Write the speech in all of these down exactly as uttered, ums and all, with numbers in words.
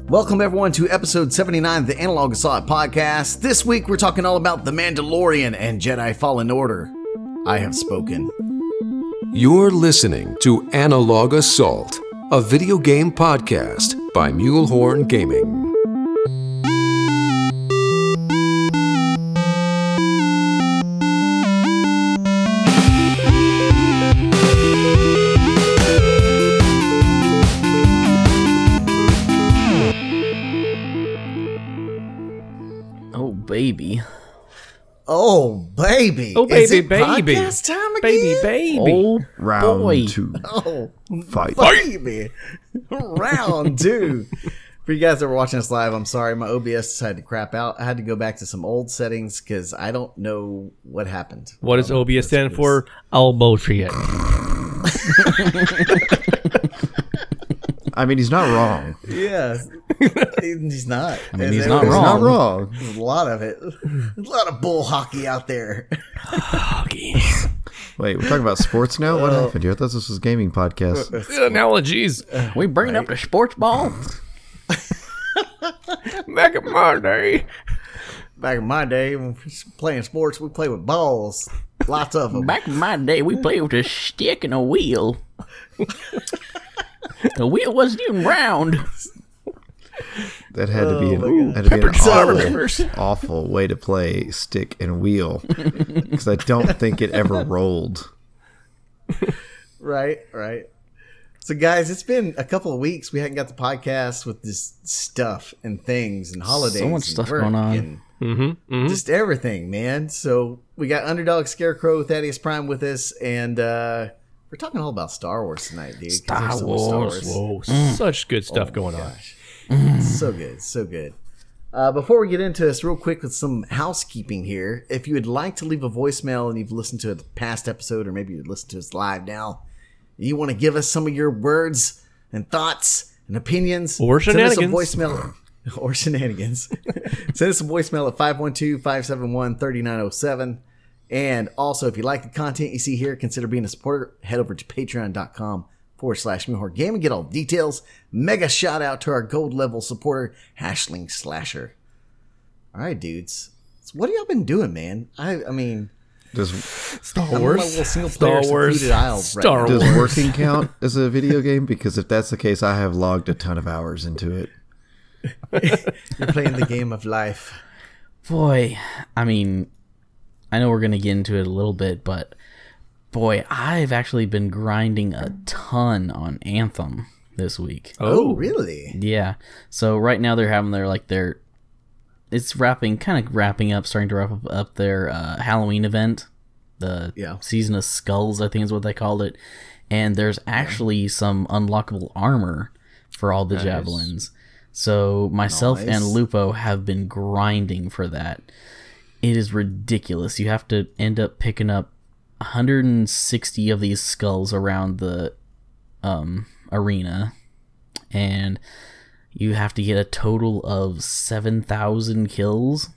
Welcome everyone to episode seventy-nine of the Analog Assault Podcast. This week we're talking all about The Mandalorian and Jedi Fallen Order. I have spoken. You're listening to Analog Assault, a video game podcast by Mulehorn Gaming. Baby. Oh, baby. Oh, baby, Is it baby. podcast time again? Baby, baby. Oh, Round boy. two. Oh, Fight. baby. Round two. For you guys that were watching us live, I'm sorry. My O B S decided to crap out. I had to go back to some old settings because I don't know what happened. What does Um, O B S this stand was- for? I'll bullshit it. I mean, he's not wrong. Yeah. He's not. I mean, And he's there not was He's not wrong. wrong. There's a lot of it. There's a lot of bull hockey out there. Wait, we're talking about sports now? What happened here? I thought this was a gaming podcast. Analogies. We bringing up the sports ball? Back in my day. Back in my day, when we was playing sports, we played with balls. Lots of them. Back in my day, we played with a stick and a wheel. The wheel wasn't even round. That had to be Oh, my an, God. had to be an Peppered awful, awful way to play stick and wheel. Because I don't think it ever rolled. Right, right. So, guys, it's been a couple of weeks. We hadn't got the podcast with this stuff and things and holidays. So much and stuff work going on. and Mm-hmm, mm-hmm. Just everything, man. So, we got Underdog Scarecrow, Thaddeus Prime with us, and uh, we're talking all about Star Wars tonight, dude. 'cause Star there's so much Wars. Whoa, such good stuff going on. So good, so good. Uh, before we get into this, real quick with some housekeeping here. If you would like to leave a voicemail and you've listened to a past episode, or maybe you'd listen to us live now, you want to give us some of your words and thoughts and opinions, Or send us a shenanigans. voicemail or shenanigans. Send us a voicemail at five one two, five seven one, three nine zero seven. And also, if you like the content you see here, consider being a supporter. Head over to patreon.com forward slash Mulehorn Gaming. Get all the details. Mega shout out to our gold level supporter, Hashling Slasher. All right, dudes. So what have y'all been doing, man? I I mean, Does, Star I'm on my Wars. little single Star player Wars. secluded isle right Star now. does Wars. working count as a video game? Because if that's the case, I have logged a ton of hours into it. You're playing the game of life. Boy, I mean, I know we're going to get into it a little bit, but boy, I've actually been grinding a ton on Anthem this week. Oh, really? Yeah. So right now they're having their, like, their, it's wrapping, kind of wrapping up, starting to wrap up, up their uh, Halloween event. The Yeah. Season of Skulls, I think is what they called it. And there's actually some unlockable armor for all the Nice. javelins. So myself Nice. and Lupo have been grinding for that. It is ridiculous. You have to end up picking up one hundred sixty of these skulls around the um, arena, and you have to get a total of seven thousand kills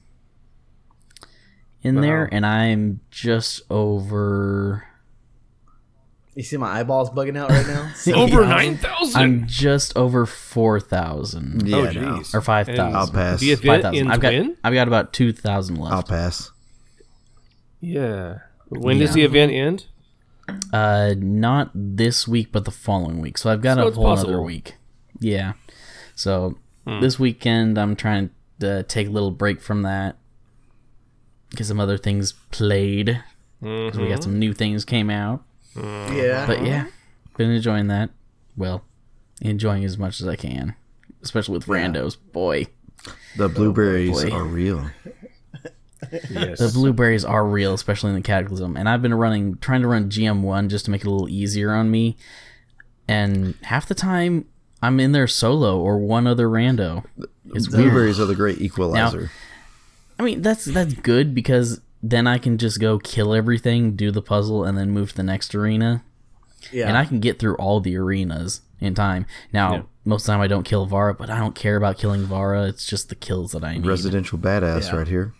in Wow. there, and I'm just over... You see my eyeballs bugging out right now? Over Yeah. nine thousand. I'm just over four thousand. Yeah, Oh, no. jeez. Or five And thousand. I'll pass. The five event thousand. ends I've got, when? I've got about two thousand I'll left. pass. Yeah. When Yeah. does the event end? Uh, not this week, but the following week. So I've got So a it's whole possible. other week. Yeah. So this weekend, I'm trying to take a little break from that. Get some other things played. Because we got some new things came out. Yeah. But yeah, been enjoying that. Well, enjoying as much as I can. Especially with randos. Boy. The blueberries boy. are real. Yes. The blueberries are real, especially in the Cataclysm. And I've been running, trying to run G M one just to make it a little easier on me. And half the time, I'm in there solo or one other rando. It's weird. Blueberries are the great equalizer. I mean, that's that's good because then I can just go kill everything, do the puzzle, and then move to the next arena. yeah. And I can get through all the arenas in time. Now, Yeah. most of the time I don't kill Vara, but I don't care about killing Vara. It's just the kills that I need. Residential badass Yeah. right here.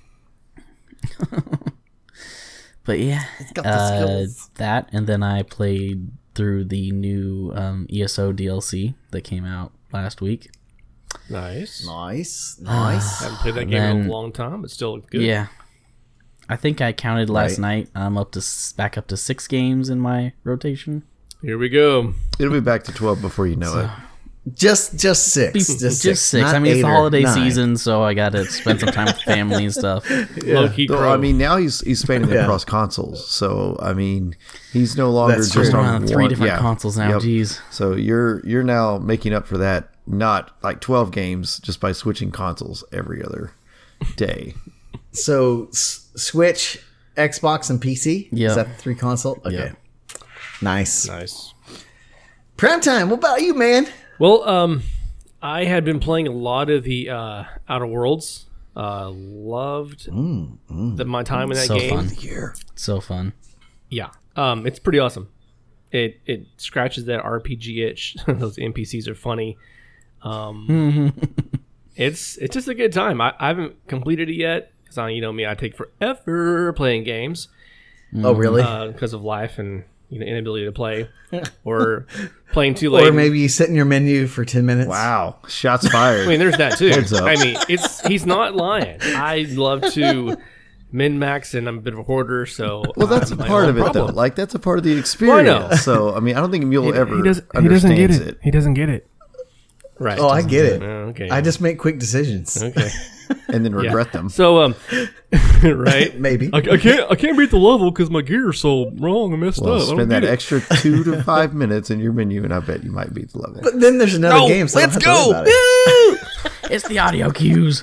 But yeah, got the uh, skills. that, and then I played through the new um, E S O D L C that came out last week. Nice. Nice, nice. Haven't played that game in Then- a long time, but still good. Yeah. I think I counted last Right. night. I'm up to s- back up to six games in my rotation. Here we go. It'll be back to twelve before you know it. just just six. Be- Just, just six. six. not I mean, it's eight the or holiday nine. season, so I got to spend some time with family and stuff. Low key Though, crow. I mean, now he's he's spanning Yeah. across consoles. So I mean, he's no longer That's just true. We're on on three one- different yeah. consoles now. Yep. Jeez. So you're you're now making up for that, not like twelve games, just by switching consoles every other day. So s- Switch, Xbox, and P C. Yeah. Is that the three console? Okay. Yeah. Nice. nice. Prime time. What about you, man? Well, um, I had been playing a lot of the uh, Outer Worlds. Uh, loved the, my time in that So game. fun. So fun. Yeah, um, it's pretty awesome. It it scratches that R P G itch. Those N P Cs are funny. Um, it's it's just a good time. I, I haven't completed it yet because I, you know me, I take forever playing games Oh, really? because of life and you know inability to play or playing too late. or maybe you sit in your menu for ten minutes. Wow, shots fired. I mean, there's that too. Heads up. I mean, it's he's not lying. I love to min max, and I'm a bit of a hoarder, so well, that's a I'm my part own of it, problem. though. Like that's a part of the experience. So I mean, I don't think Mule ever he, does, he understands doesn't get it. it. He doesn't get it. Right? Oh, I get it. Oh, okay. I just make quick decisions. okay. and then Yeah. regret them. So um, right? Maybe. I, I can't I can't beat the level because my gear's so wrong and messed Well, up. I don't spend that get it. extra two to five minutes in your menu, and I bet you might beat the level. But then there's another No, game, so let's I don't have to go. worry about it. It's the audio cues.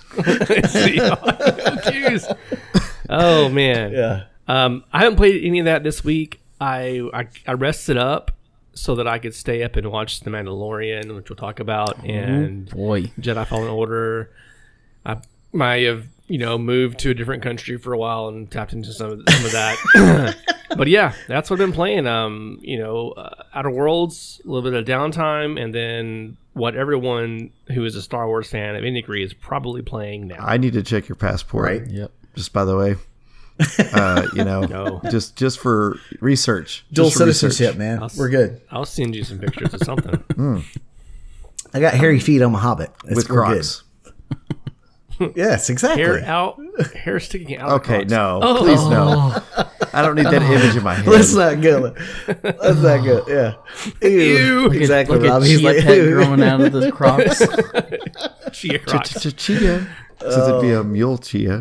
Jeez. Oh man. Yeah. Um, I haven't played any of that this week. I, I I rested up so that I could stay up and watch The Mandalorian, which we'll talk about, and Boy. Jedi Fallen Order. I might have you know moved to a different country for a while and tapped into some of, some of that. But yeah, that's what I've been playing. Um, you know, uh, Outer Worlds, a little bit of downtime, and then what everyone who is a Star Wars fan of any degree is probably playing now. I need to check your passport. Right. Yep. Just by the way, uh, you know, No. just just for research. Dual Just for research. citizenship, man. I'll s- We're good. I'll send you some pictures of something. I got hairy feet. I'm a hobbit. It's, with we're Crocs. good. Yes, exactly. Hair out, hair sticking out. Okay, across. no, Oh. please no. I don't need that image in my head. That's not good. That's not good. Yeah. Ew. Exactly, Like a Rob. He's chia like, pet growing out of the crocs. Chia Crocs. Chia. Since it'd be a mule chia.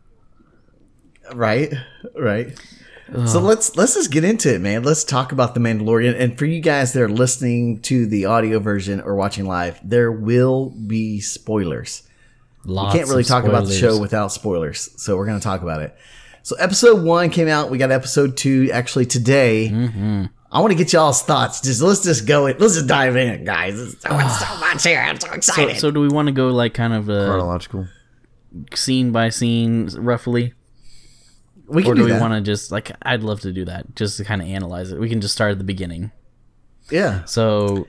right, right. So let's let's just get into it, man. Let's talk about the Mandalorian. And for you guys that are listening to the audio version or watching live, there will be spoilers. Lots We can't really of talk about the spoilers. show without spoilers, so we're going to talk about it. So episode one came out. We got episode two actually today. Mm-hmm. I want to get y'all's thoughts. Just let's just go. It. Let's just dive in, guys. There's so, so much here. I'm so So, excited. so do we want to go like kind of uh, Chronological. scene by scene, roughly? we can Or do, do we that. want to just, like, I'd love to do that, just to kind of analyze it. We can just start at the beginning. Yeah. So,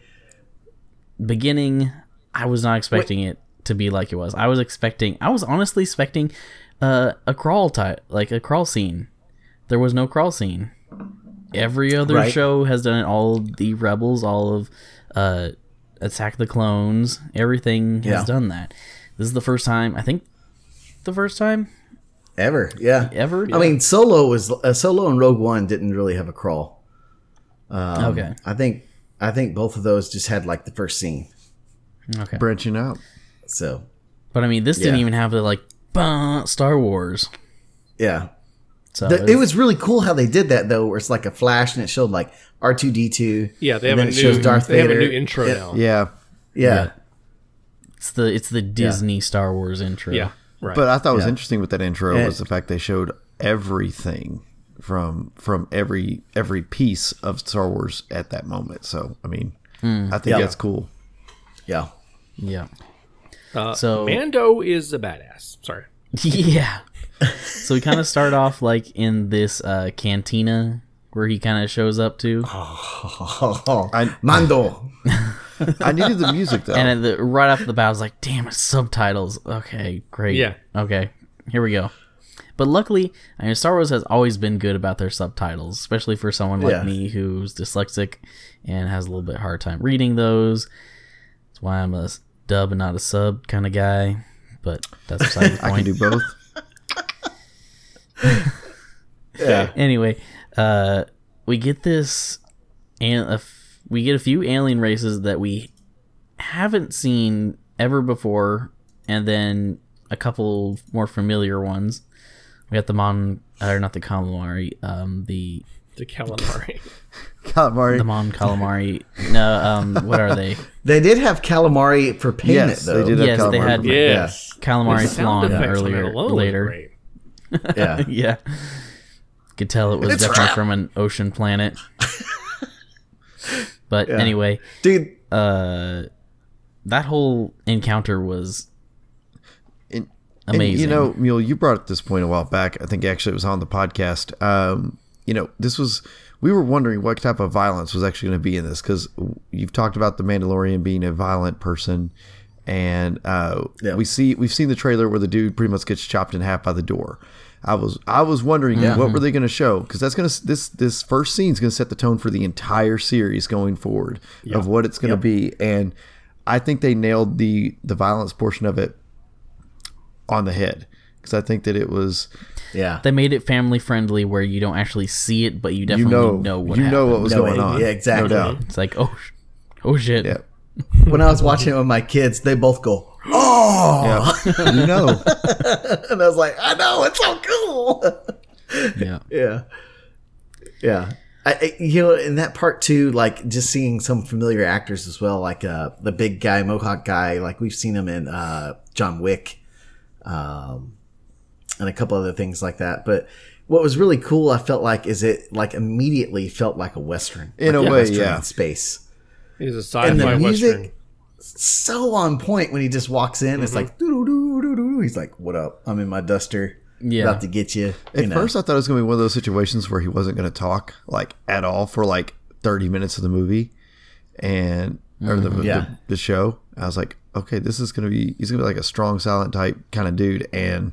beginning, I was not expecting it to be like it was. I was expecting, I was honestly expecting uh, a crawl type, like a crawl scene. There was no crawl scene. Every other Right. show has done it. All of the Rebels, all of uh, Attack the Clones, everything has Yeah. done that. This is the first time, I think, the first time Ever. Yeah. ever. I mean, Solo was uh, Solo and Rogue One didn't really have a crawl. Um, okay, I think I think both of those just had like the first scene. okay. Branching out. So But I mean, this didn't Yeah. even have the like bah, Star Wars. yeah. So The- it's- it was really cool how they did that though, where it's like a flash and it showed like R two D two. Yeah, they and have a then it shows new. Darth They have a Vader. new intro Yeah. now. Yeah. Yeah, it's the it's the Disney Star Wars intro. Yeah, right. But I thought was Yeah. interesting with that intro And- was the fact they showed everything from from every every piece of Star Wars at that moment. So I mean, I think Yeah. that's cool. yeah. yeah, uh, so- Mando is a badass. Sorry. yeah. So we kind of start off like in this uh, cantina where he kind of shows up to, Oh, I- Mando. I needed the music though. and at the, right off the bat, I was like, "Damn, it's subtitles." Okay, great. Yeah. Okay, here we go. But luckily, I mean, Star Wars has always been good about their subtitles, especially for someone like Yeah. me who's dyslexic and has a little bit hard time reading those. That's why I'm a dub and not a sub kind of guy, but that's beside the I point. can do both. Yeah. Anyway, uh, we get this, and a f- we get a few alien races that we haven't seen ever before, and then a couple more familiar ones. We got the Mon, or not the calamari, um, the The calamari. Calamari. the Mon calamari. No, um, what are they? They did have calamari for payment, Yes, though. they did have Yes, they calamari. had- Yes. Calamari The sound flan effects on that earlier, alone was later. great. Yeah. Yeah, could tell it was It's definitely crap. from an ocean planet. But Yeah. anyway, Dude, uh, that whole encounter was And- And, amazing. you know, Mule, you brought up this point a while back. I think actually it was on the podcast. Um, you know, this was, we were wondering what type of violence was actually going to be in this, because you've talked about the Mandalorian being a violent person, and uh, Yeah. we see we've seen the trailer where the dude pretty much gets chopped in half by the door. I was I was wondering what were they going to show, because that's going to this this first scene is going to set the tone for the entire series going forward of what it's going to Yep. be, and I think they nailed the the violence portion of it on the head, because I think that it was, yeah. they made it family friendly where you don't actually see it, but you you definitely know, know, what you happened. know what was No, going it- on. yeah, exactly. No doubt. It's like, oh, sh- oh shit. Yeah. When I was watching it with my kids, they both go, "Oh!" Yeah. You know. And I was like, "I know, it's so cool." Yeah. Yeah, yeah. I, I- you know, in that part too, like just seeing some familiar actors as well, like uh, the big guy, Mohawk guy, like we've seen him in uh, John Wick, um, and a couple other things like that. But what was really cool, I felt like, is it like immediately felt like a Western, In like a way, Western yeah. in space. He's a And the sci-fi music, western. so on point when he just walks in. It's like, doo doo doo doo. He's like, "What up? I'm in my duster, Yeah. about to get you." At you know. first, I thought it was going to be one of those situations where he wasn't going to talk like at all for like thirty minutes of the movie, and or the, Yeah. the the show. I was like, okay, this is going to be he's going to be like a strong silent type kind of dude and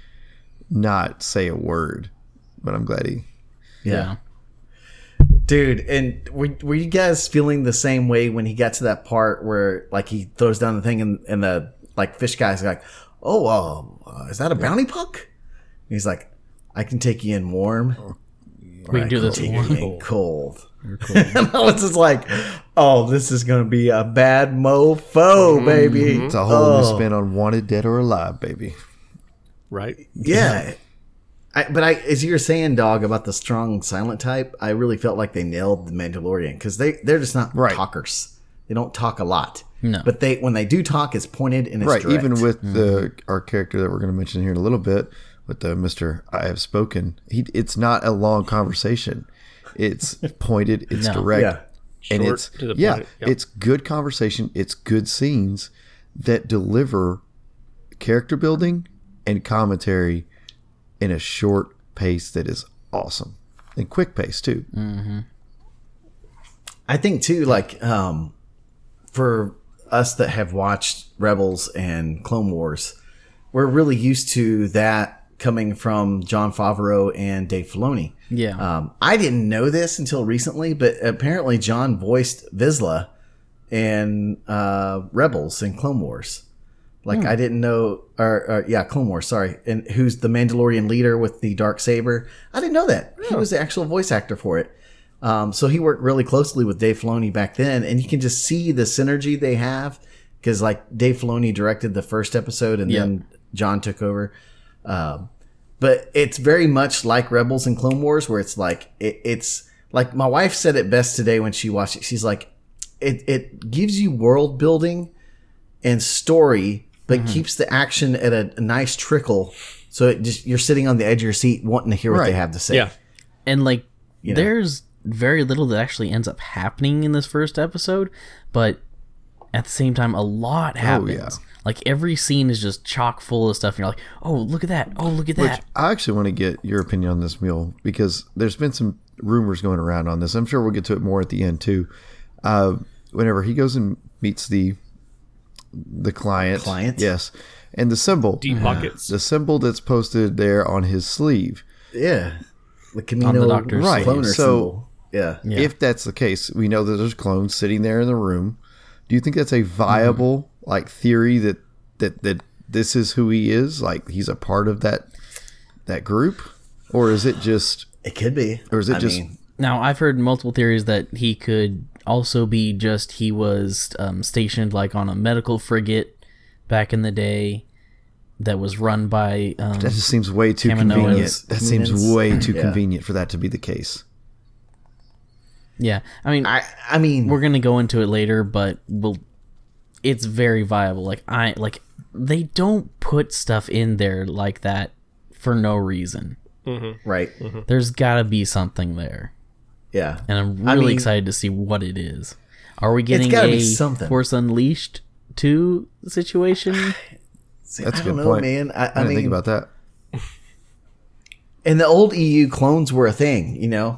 not say a word. But I'm glad he. Yeah. Dude, and were, were you guys feeling the same way when he got to that part where like he throws down the thing and, and the like fish guy's like, "Oh, uh, uh, is that a bounty puck?" And he's like, "I can take you in warm. or We I can do this take warm. you in cold." And I was just like, "Oh, this is gonna be a bad mofo, baby." It's a whole new Oh. spin on wanted, dead, or alive, baby. Right? Yeah. I, but I, as you were saying, dog, about the strong silent type, I really felt like they nailed the Mandalorian because they they're just not Right. talkers. They don't talk a lot. No. But they when they do talk, it's pointed and it's Right, direct. even with the our character that we're going to mention here in a little bit, with the Mister I have spoken, he it's not a long conversation. It's pointed, it's No. direct, Yeah. and Short it's to the yeah, point, yep. it's good conversation, it's good scenes that deliver character building and commentary in a short pace that is awesome, and quick pace too. I think too, like um, for us that have watched Rebels and Clone Wars, we're really used to that coming from Jon Favreau and Dave Filoni. Yeah. Um, I didn't know this until recently, but apparently John voiced Vizsla in uh, Rebels and Clone Wars. Like I didn't know, or, or yeah, Clone Wars. Sorry, and who's the Mandalorian leader with the dark saber? I didn't know that he was the actual voice actor for it. Um, so he worked really closely with Dave Filoni back then, and you can just see the synergy they have because like Dave Filoni directed the first episode, and Yep. then John took over. Um, but it's very much like Rebels and Clone Wars, where it's like it, it's like my wife said it best today when she watched it. She's like, it it gives you world building and story, but Mm-hmm. keeps the action at a, a nice trickle. So it just you're sitting on the edge of your seat, wanting to hear what Right. they have to say. Yeah. And like know? there's very little that actually ends up happening in this first episode, but at the same time a lot happens. yeah. Like every scene is just chock full of stuff and you're like, "Oh, look at that. Oh, look at Which that." I actually want to get your opinion on this, Mule, because there's been some rumors going around on this. I'm sure we'll get to it more at the end too. Uh, whenever he goes and meets the the client, Client? yes, and the symbol, Deep pockets. the symbol that's posted there on his sleeve. Yeah. The Camino On the doctor's Right. cloner So- symbol. Yeah. Yeah. If that's the case, we know that there's clones sitting there in the room. Do you think that's a viable like theory that that that this is who he is? Like he's a part of that that group, or is it just? It could be, or is it I just? mean, Now, I've heard multiple theories that he could also be just he was um, stationed like on a medical frigate back in the day that was run by. Um, That just seems way too Kaminoans. convenient. That seems Humans. way too Yeah. convenient for that to be the case. yeah, I mean, I I mean, we're gonna go into it later, but we'll. It's very viable. Like I like they don't put stuff in there like that for no reason. right? There's got to be something there. Yeah, And I'm I really mean- excited to see what it is. Are we getting gotta a be something. Force Unleashed two situation? See, That's I a don't good know, point. man. I, I I didn't mean, think about that. and the old E U clones were a thing, you know,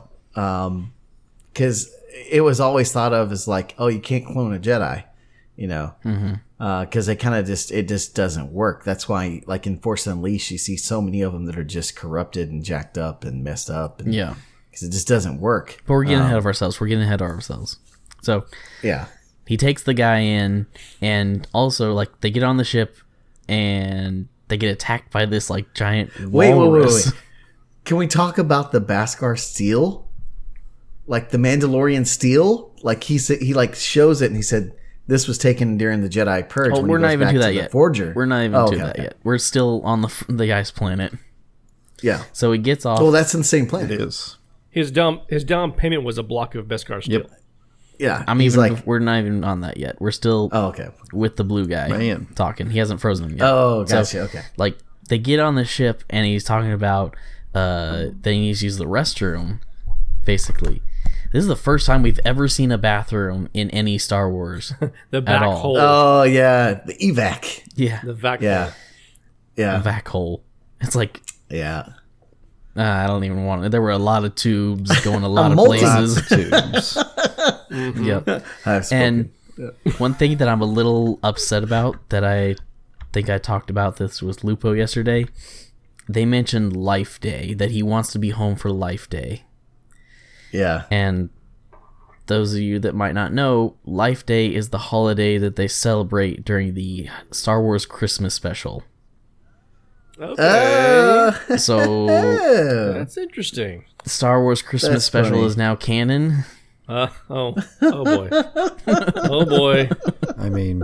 because it was always thought of as like, oh, you can't clone a Jedi, you know, because they kind of just it just doesn't work. That's why, like in Force Unleashed, you see so many of them that are just corrupted and jacked up and messed up, and, Yeah. because it just doesn't work. But we're getting Um, ahead of ourselves. We're getting ahead of ourselves. So Yeah, he takes the guy in, and also like they get on the ship, and they get attacked by this like giant wait, wait, wait, walrus. wait. Can we talk about the Beskar steel? Like the Mandalorian steel? Like he said, he like shows it, and he said this was taken during the Jedi Purge. Oh, when he we're not goes even back to that the yet. Forger. We're not even Oh, to okay, that okay. yet. We're still on the the guy's planet. Yeah. So he gets off. Well, that's in the same planet. It is. His down his down payment was a block of Beskar steel. Yep. Yeah. I'm he's even. like, we're not even on that yet. We're still oh, okay. with the blue guy Man. talking. He hasn't frozen him yet. Oh, So, gotcha. okay. like they get on the ship and he's talking about uh they need to use the restroom basically. This is the first time we've ever seen a bathroom in any Star Wars. The back all. hole. Oh, yeah. The evac. Yeah, the vac Yeah. hole. Yeah. vac hole. It's like Yeah. uh, I don't even want it. There were a lot of tubes going a lot of multi- places. Tubes. Yep. I've spoken. And one thing that I'm a little upset about that I think I talked about this with Lupo yesterday, they mentioned Life Day, that he wants to be home for Life Day. yeah. And those of you that might not know, Life Day is the holiday that they celebrate during the Star Wars Christmas special. Okay. Uh, So That's interesting. the Star Wars Christmas That's special funny. is now canon. Uh, oh, oh boy. Oh boy. I mean,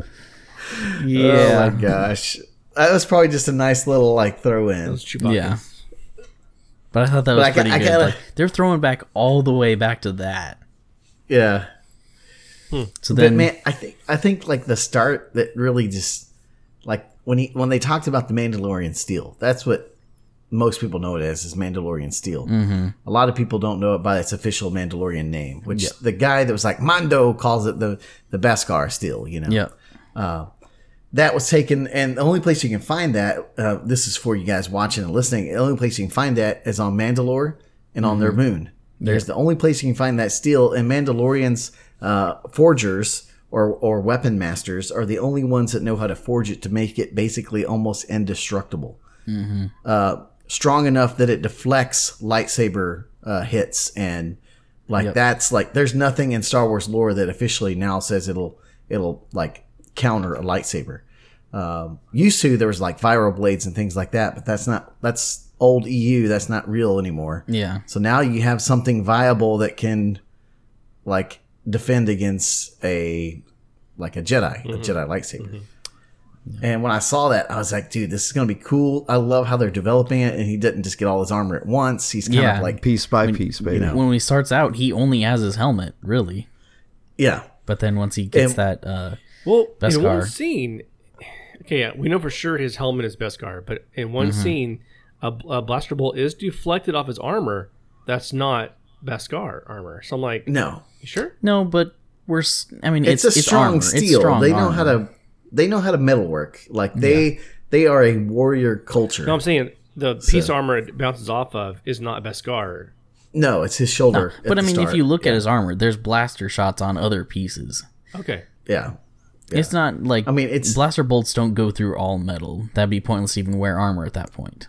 Oh, my gosh. That was probably just a nice little, like, throw in. Those Chewbacca. Yeah. But I thought that was But I got- pretty I good. gotta- Like, they're throwing back all the way back to that. Yeah. So But then, man, I think I think like the start that really just like when he when they talked about the Mandalorian steel, that's what most people know it as is Mandalorian steel. Mm-hmm. A lot of people don't know it by its official Mandalorian name, which the guy that was like Mondo calls it the the Beskar steel. You know, yeah, that was taken, and the only place you can find that uh, this is for you guys watching and listening. The only place you can find that is on Mandalore and on their moon. There's the only place you can find that steel, and Mandalorians. Uh, forgers or, or weapon masters are the only ones that know how to forge it to make it basically almost indestructible. Mm-hmm. Uh, strong enough that it deflects lightsaber uh, hits, and like Yep. that's like there's nothing in Star Wars lore that officially now says it'll it'll like counter a lightsaber. Um, used to there was like viral blades and things like that, but that's not that's old E U. That's not real anymore. yeah. So now you have something viable that can like defend against a like a Jedi, a Jedi lightsaber. And when I saw that, I was like, dude, this is gonna be cool. I love how they're developing it, and he didn't just get all his armor at once. He's kind Yeah. of like, piece by piece, baby. know. When he starts out, he only has his helmet, really. yeah, But then once he gets And- that, uh, Well, in Beskar. one scene, okay, yeah, we know for sure his helmet is Beskar, but in one Mm-hmm. scene, a, a blaster bolt is deflected off his armor. That's not Beskar armor. So I'm like, no, you sure? no, but we're. s- I mean, it's, it's, a strong armor. steel. It's strong they know armor. how to they know how to metalwork. Like they they are a warrior culture. No, I'm saying the piece of armor it bounces off of is not Beskar. No, it's his shoulder. at But I the mean, if start. you look yeah. at his armor, there's blaster shots on other pieces. Okay. yeah, It's not like I mean, it's- blaster bolts don't go through all metal. That'd be pointless to even wear armor at that point.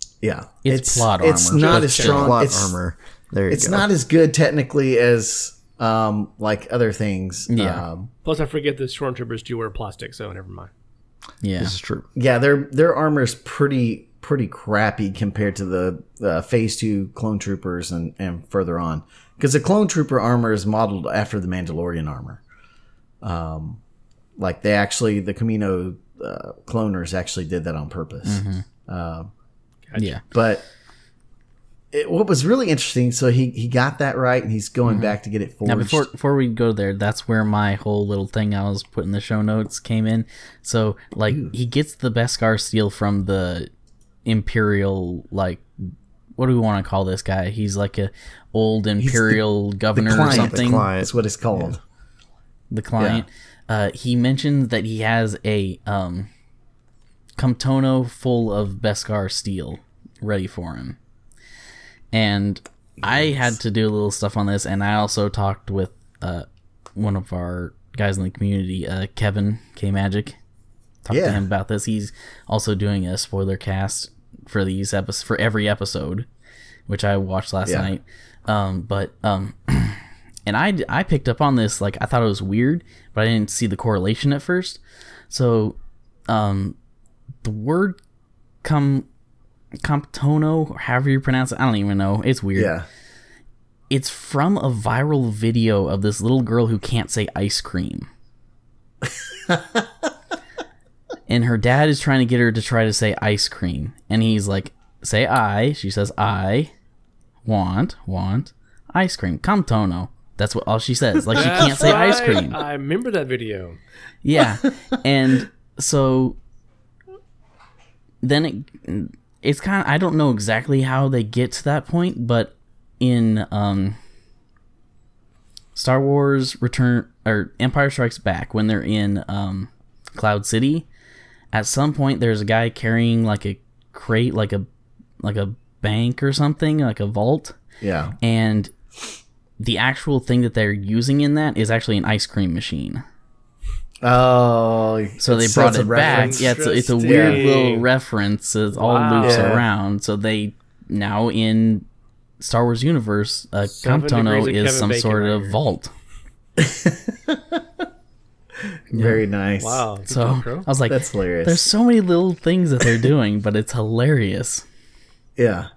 yeah, It's plot It's armor. not Just as strong. Plot it's, armor. There you It's go. not as good technically as um, like other things. Yeah. Um, Plus, I forget the stormtroopers do wear plastic, so never mind. Yeah. This is true. yeah, their their armor is pretty pretty crappy compared to the uh, Phase Two clone troopers and and further on, because the clone trooper armor is modeled after the Mandalorian armor. Um, like they actually the Camino uh, cloners actually did that on purpose. Uh, Yeah. but it, what was really interesting, so he he got that right, and he's going back to get it forged. Now, before before we go there, that's where my whole little thing I was putting the show notes came in. So, like, he gets the Beskar steel from the Imperial, like, what do we want to call this guy? He's like a old Imperial governor or client. something. The client. That's what it's called. The client. Uh, he mentioned that he has a um, Comptono full of Beskar steel ready for him. And I had to do a little stuff on this, and I also talked with uh, one of our guys in the community, uh, Kevin K Magic. Talked Yeah. to him about this. He's also doing a spoiler cast for these episodes, for every episode, which I watched last Yeah. night. Um, but um, and I I picked up on this, like I thought it was weird, but I didn't see the correlation at first. So, um, the word come. Comptono, or however you pronounce it, I don't even know. It's weird. Yeah. It's from a viral video of this little girl who can't say ice cream. And her dad is trying to get her to try to say ice cream. And he's like, say I. She says, I want, want ice cream. Comptono. That's what all she says. Like, she can't say ice Right. cream. I remember that video. Yeah. And so then it... It's kind of, I don't know exactly how they get to that point, but in um, Star Wars Return or Empire Strikes Back, when they're in um, Cloud City, at some point there's a guy carrying like a crate, like a like a bank or something, like a vault, Yeah. and the actual thing that they're using in that is actually an ice cream machine. Oh, So they it's- brought that's a it back. reference. Yeah, it's a, it's a Interesting. weird little reference. It all Wow. loops Yeah. around. So they now in Star Wars universe, uh, Seven Comptono degrees of is Kevin some Bacon sort right of here. vault. Very nice. Wow. Good So job, Crow. I was like, That's hilarious. there's so many little things that they're doing, but it's hilarious. Yeah.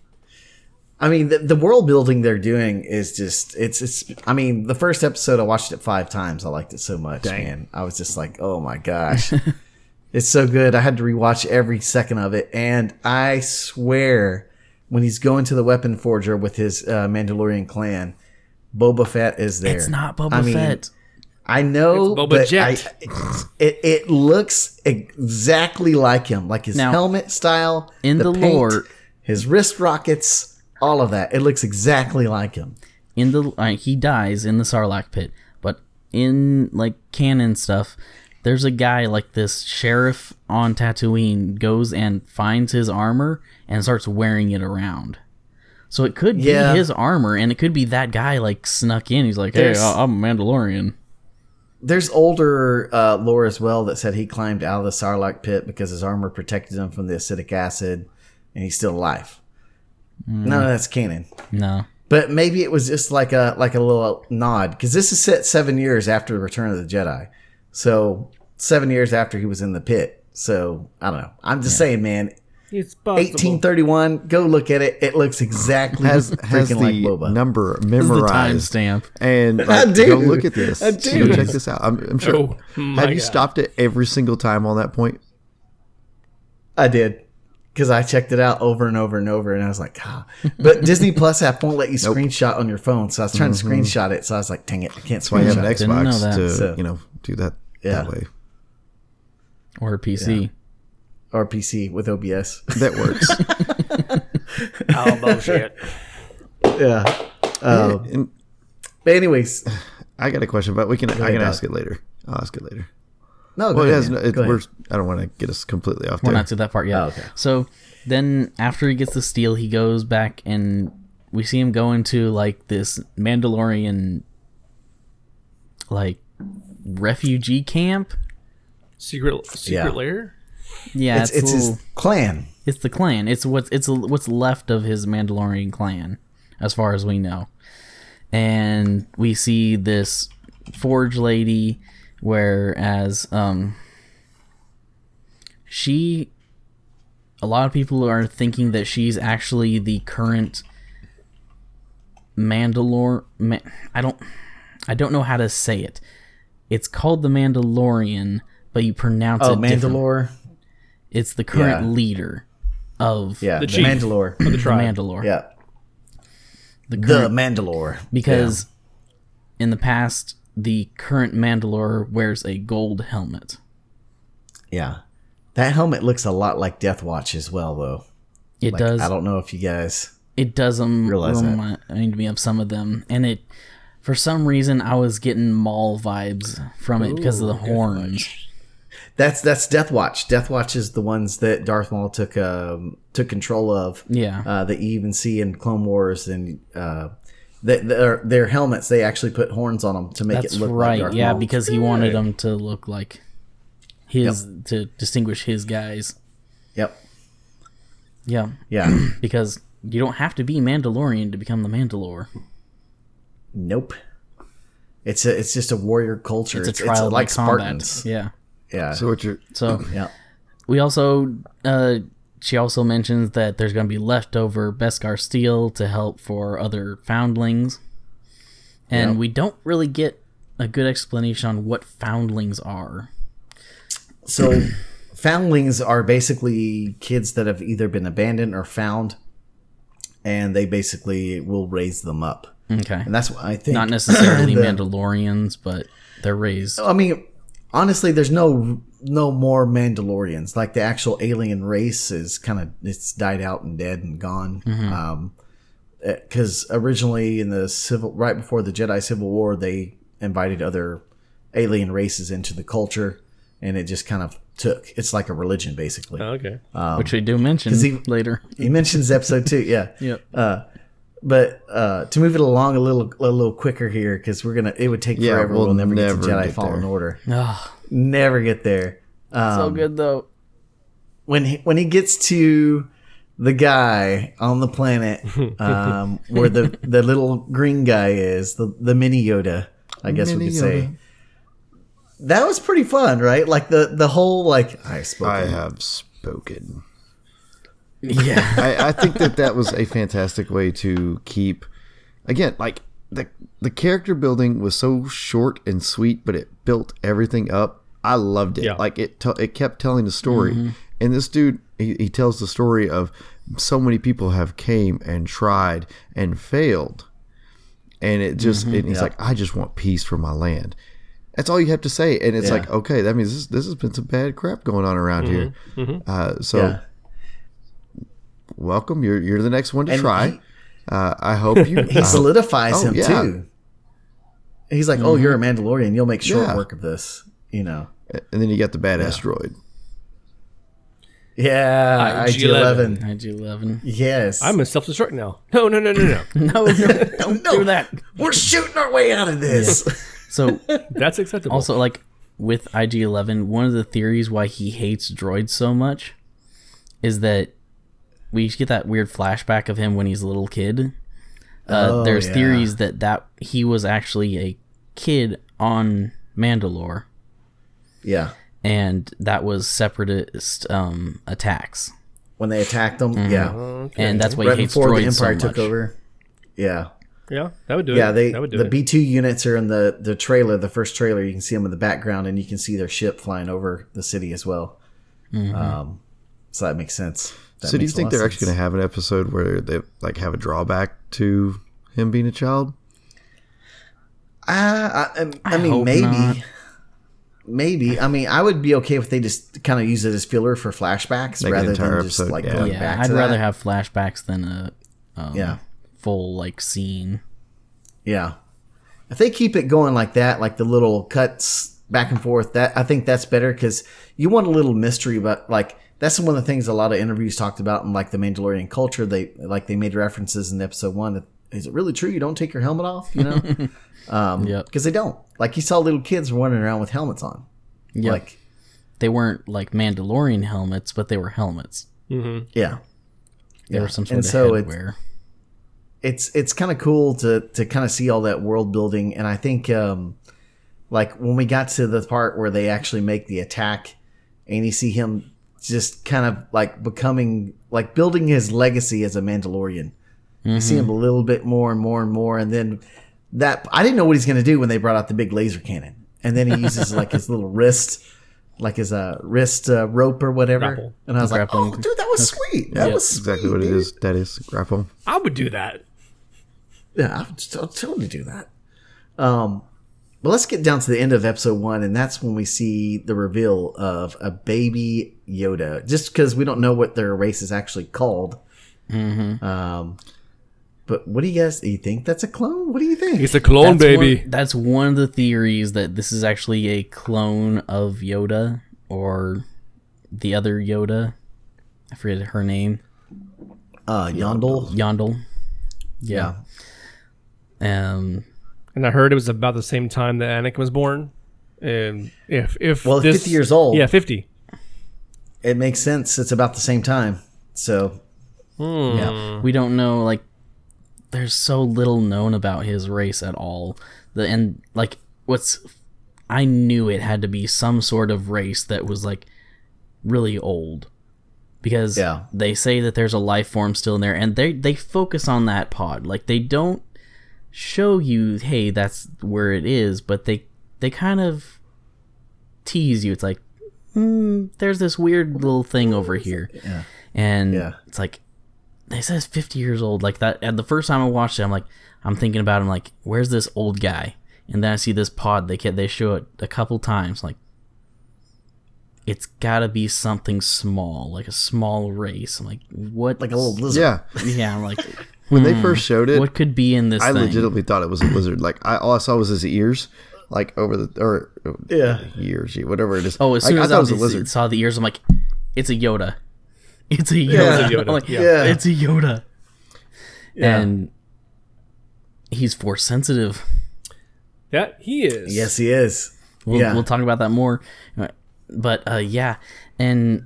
I mean, the, the world building they're doing is just, it's, it's, I mean, the first episode, I watched it five times. I liked it so much, man. I was just like, oh my gosh. It's so good. I had to rewatch every second of it. And I swear, when he's going to the weapon forger with his uh, Mandalorian clan, Boba Fett is there. It's not Boba I mean, Fett. I know, It's Boba but Jet. I, it, it looks exactly like him, like his Now, helmet style, in the paint, lore- his wrist rockets, all of that. It looks exactly like him. In the uh, he dies in the Sarlacc pit, but in like canon stuff, there's a guy like this sheriff on Tatooine goes and finds his armor and starts wearing it around. So it could Yeah. be his armor, and it could be that guy like snuck in. He's like, "Hey, There's- I- I'm a Mandalorian." There's older uh, lore as well that said he climbed out of the Sarlacc pit because his armor protected him from the acidic acid, and he's still alive. None of that's canon. No, But maybe it was just like a like a little nod, because this is set seven years after the Return of the Jedi, so seven years after he was in the pit. So I don't know. I'm just saying, man. It's possible. eighteen thirty-one. Go look at it. It looks exactly Has has freaking the like Boba. number this is the memorized. timestamp. And I like, do. go look at this. I Go do. check this out. I'm, I'm sure. Oh, my have you God. stopped it every single time on that point? I did, because I checked it out over and over and over, and I was like, ah. But Disney Plus app won't let you screenshot on your phone, so I was trying to screenshot it. So I was like, dang it, I can't That's why you have an screenshot. it. Didn't know Xbox that. to So- you know do that Yeah. that way. Or a P C. Or P C with O B S. That works. Oh, bullshit. Yeah. Um, And but anyways, I got a question, but we can I ahead, can Doc. ask it later. I'll ask it later. no, go Well, it ahead, has, man. it, Go ahead. we're, I don't want to get us completely off We're there. not to that part yet. Oh, okay. So then after he gets the steel, he goes back and we see him go into like this Mandalorian like refugee camp. Secret secret Yeah. lair? Yeah, it's it's, it's a little, his clan. it's the clan. It's what's it's a, what's left of his Mandalorian clan, as far as we know. and we see this Forge lady, whereas um, she, a lot of people are thinking that she's actually the current Mandalore. Ma- I don't, I don't know how to say it. It's called the Mandalorian, but you pronounce Oh, it different. Mandalore. It's the current Yeah. leader of Yeah, The the, chief. Mandalore. The the tribe. Mandalore. Yeah, The the current, Mandalore. because in the past, the current Mandalore wears a gold helmet. Yeah, that helmet looks a lot like Death Watch as well, though. It Like, does. I don't know if you guys. It does um, realize that. remind me of some of them, and it, for some reason, I was getting Maul vibes from it because of the horns. That's that's Death Watch. Death Watch is the ones that Darth Maul took um, took control of. Yeah. uh, that you even see in Clone Wars, and uh, they, their their helmets, they actually put horns on them to make That's it look right. like Darth Yeah, Maul. because he wanted them to look like his to distinguish his guys. Yep. Yeah, Yeah. because you don't have to be Mandalorian to become the Mandalore. Nope. It's a it's just a warrior culture. It's a trial like by combat. Spartans. Yeah. Yeah. So what you're So yeah. we also, uh, she also mentions that there's going to be leftover Beskar steel to help for other foundlings, and Yep. we don't really get a good explanation on what foundlings are. So foundlings are basically kids that have either been abandoned or found, and they basically will raise them up. Okay, And that's what I think. not necessarily the- Mandalorians, but they're raised. I mean, honestly, there's no no more Mandalorians. Like the actual alien race is kind of it's died out and dead and gone. Um, because originally in the civil, right before the Jedi Civil War, they invited other alien races into the culture, and it just kind of took. It's like a religion, basically. Oh, okay. which we do mention 'cause he- later. He mentions episode two, yeah. Yep. Uh, but uh, to move it along a little a little quicker here, because we're gonna it would take Yeah, forever. we'll We'll, never, never get to Jedi get Fallen there. Order. Oh, Never get there. Um, so good though. when he, when he gets to the guy on the planet um, where the, the little green guy is, the the mini Yoda, I guess we Mini could say. Yoda. That was pretty fun, right? Like the the whole like I spoke. I have spoken. Yeah. I, I think that that was a fantastic way to keep, again, like the the character building was so short and sweet, but it built everything up. I loved it. Yeah. Like it, t- it kept telling the story. And this dude, he, he tells the story of so many people have came and tried and failed, and it just and he's Yeah. like, I just want peace for my land. That's all you have to say, and it's Yeah. like, okay, that means this, this has been some bad crap going on around here. Uh, so. Yeah. Welcome. You're you're the next one to And try. he- uh, I hope you. He I hope- solidifies oh, him yeah. too. He's like, "Oh, you're a Mandalorian. You'll make short Yeah. work of this." You know. And then you got the badass droid. Yeah, I I G G eleven. eleven. I G eleven. Yes. I'm a self-destruct now. No, no, no, no, no. No, no, don't No. do that. We're shooting our way out of this. So That's acceptable. also, like with I G eleven, one of the theories why he hates droids so much is that we get that weird flashback of him when he's a little kid. Uh, Oh, there's yeah. theories that that he was actually a kid on Mandalore, Yeah. and that was separatist um, attacks, When they attacked them, yeah. Okay. and that's why Right he hates before the droids so Empire much. took over. Yeah. yeah, that would do Yeah, it. they that would do the it. B two units are in the the trailer, the first trailer. You can see them in the background, and you can see their ship flying over the city as well. Um, so that makes sense. That So do you makes a think lot of they're actually sense. going to have an episode where they like have a drawback to him being a child? Ah, I, I, I mean, hope maybe, not. maybe. I mean, I would be okay if they just kind of use it as filler for flashbacks Like an rather entire than just episode, like yeah. going Yeah, back I'd to rather that. have flashbacks than a um, Yeah. full like scene. Yeah. If they keep it going like that, like the little cuts back and forth, that I think that's better because you want a little mystery, but like that's one of the things a lot of interviews talked about in like the Mandalorian culture. They like they made references in episode one. Is it really true you don't take your helmet off? You know, um, Yep. because they don't. Like you saw little kids running around with helmets on. Yep. Like They weren't like Mandalorian helmets, but they were helmets. yeah, They Yeah. were some sort And of so it's- headwear. it's it's kind of cool to to kind of see all that world building, and I think um, like when we got to the part where they actually make the attack, and you see him just kind of like becoming like building his legacy as a Mandalorian. Mm-hmm. You see him a little bit more and more and more, and then that I didn't know what he's going to do when they brought out the big laser cannon, and then he uses like his little wrist. Like his uh, wrist uh, rope or whatever, Grapple. and I was Grappling. like, "Oh, dude, that was sweet. That Yeah. was sweet, Exactly what it dude. is. That is grapple. I would do that. Yeah, I would t- totally do that." Um, but let's get down to the end of episode one, and that's when we see the reveal of a baby Yoda. Just because we don't know what their race is actually called. Mm-hmm. Um, but what do you guys? Do you think that's a clone? What do you think? It's a clone, That's baby. One, that's one of the theories, that this is actually a clone of Yoda or the other Yoda. I forget her name. Uh, Yondel. Yondel. Yeah. Um. And I heard it was about the same time that Anakin was born. And if if Well, this, fifty years old. Yeah, fifty. It makes sense. It's about the same time. So Yeah. We don't know, like, there's so little known about his race at all. The and like what's I knew it had to be some sort of race that was like really old. Because Yeah. they say that there's a life form still in there, and they they focus on that pod. Like, they don't show you, hey, that's where it is, but they they kind of tease you. It's like, hmm, there's this weird little thing over here. Yeah. And Yeah. it's like, they says fifty years old, like that. And the first time I watched it, I'm like, I'm thinking about him, like, where's this old guy? And then I see this pod. They can, they show it a couple times. Like, it's got to be something small, like a small race. I'm like, what? like a little lizard. Yeah. Yeah. I'm like, When they first showed it, what could be in this? I thing? legitimately thought it was a lizard. Like I, all I saw was his ears, like over the or Yeah. ears, whatever it is. Oh, as soon I, as I I, thought it was a was lizard. saw the ears, I'm like, it's a Yoda. It's a Yoda. Yeah. It's a Yoda, I'm like, yeah. Yeah. It's a Yoda. Yeah. And he's force sensitive. Yeah, he is. Yes, he is. We'll, yeah. we'll talk about that more. But uh, yeah, and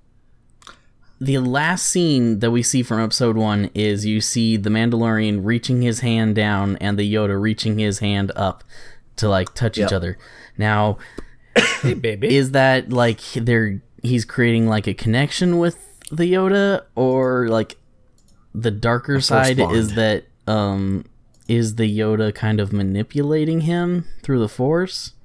the last scene that we see from episode one is you see the Mandalorian reaching his hand down and the Yoda reaching his hand up to like touch Yep. each other. Now, Hey, baby. is that like they're he's creating like a connection with the Yoda, or like the darker side bond. is that um is the Yoda kind of manipulating him through the Force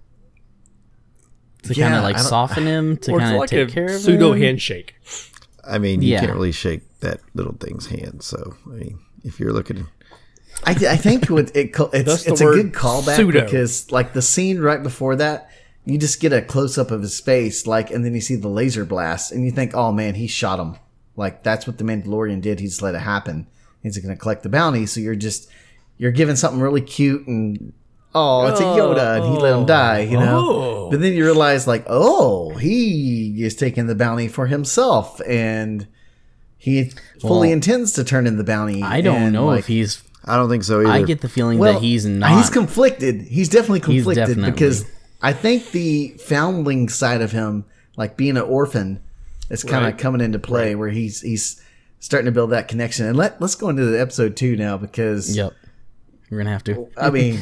to kind Yeah, of like I don't- soften him to or it's kind of like take a care of pseudo him? handshake. I mean, you Yeah. can't really shake that little thing's hand. So I mean, if you're looking, I, I think what it co- That's it's the it's a word good callback pseudo. because like the scene right before that, you just get a close up of his face, like, and then you see the laser blast, and you think, oh man, he shot him. Like that's what the Mandalorian did. He just let it happen. He's going to collect the bounty. So you're just you're giving something really cute and oh, it's a Yoda, and he let him die. You know. Oh. But then you realize, like, oh, he is taking the bounty for himself, and he fully Well, intends to turn in the bounty. I don't and, know like, if he's. I don't think so either. I get the feeling well, that he's not. He's conflicted. He's definitely He's conflicted definitely- because I think the foundling side of him, like being an orphan, is kind of Right. coming into play where he's he's starting to build that connection. And let let's go into the episode two now because Yep, we're gonna have to. I mean,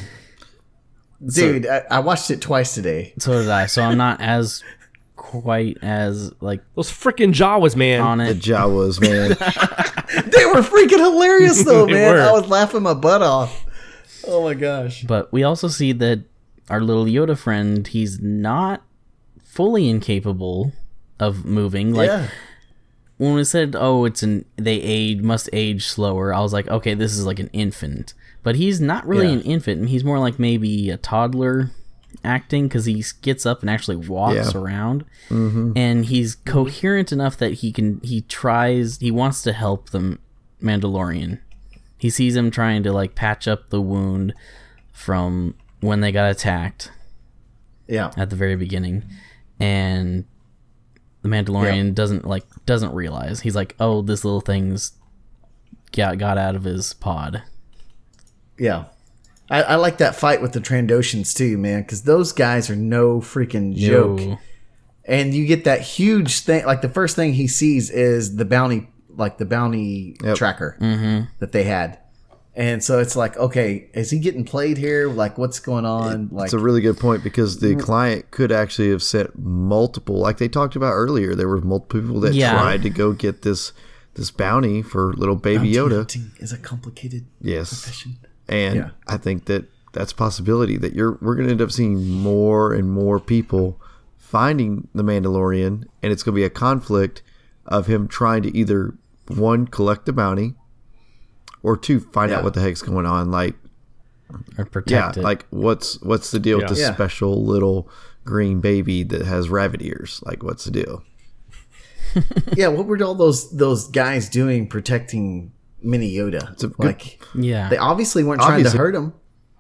dude, I, I watched it twice today. So did I. So I'm not as quite as like Those freaking Jawas, man. on the it. Jawas, man. They were freaking hilarious though, They man. were. I was laughing my butt off. Oh my gosh. But we also see that our little Yoda friend, he's not fully incapable of moving. Like yeah. when we said, "Oh, it's an they age must age slower," I was like, "Okay, this is like an infant." But he's not really Yeah. an infant. He's more like maybe a toddler acting because he gets up and actually walks Yeah. around, and he's coherent enough that he can. He tries. He wants to help the Mandalorian. He sees him trying to like patch up the wound from when they got attacked Yeah. at the very beginning, and the Mandalorian doesn't like doesn't realize. He's like, "Oh, this little thing's got got out of his pod." Yeah. I, I like that fight with the Trandoshans too, man, because those guys are no freaking joke. Yo. And you get that huge thing. Like the first thing he sees is the bounty, like the bounty Yep. tracker that they had. And so it's like, okay, is he getting played here? Like, what's going on? Like, It's a really good point because the client could actually have sent multiple, like they talked about earlier. There were multiple people that Yeah. tried to go get this this bounty for little baby Yoda. hunting is a complicated Yes, profession. and Yeah. I think that that's a possibility that you're we're going to end up seeing more and more people finding the Mandalorian, and it's going to be a conflict of him trying to either one collect the bounty, or two find Yeah. out what the heck's going on. Like, Or protect yeah, it. like what's what's the deal Yeah. with this Yeah. special little green baby that has rabbit ears? Like, what's the deal? Yeah, what were all those those guys doing protecting Mini Yoda? a good- Like, yeah. they obviously weren't trying Obviously. to hurt him.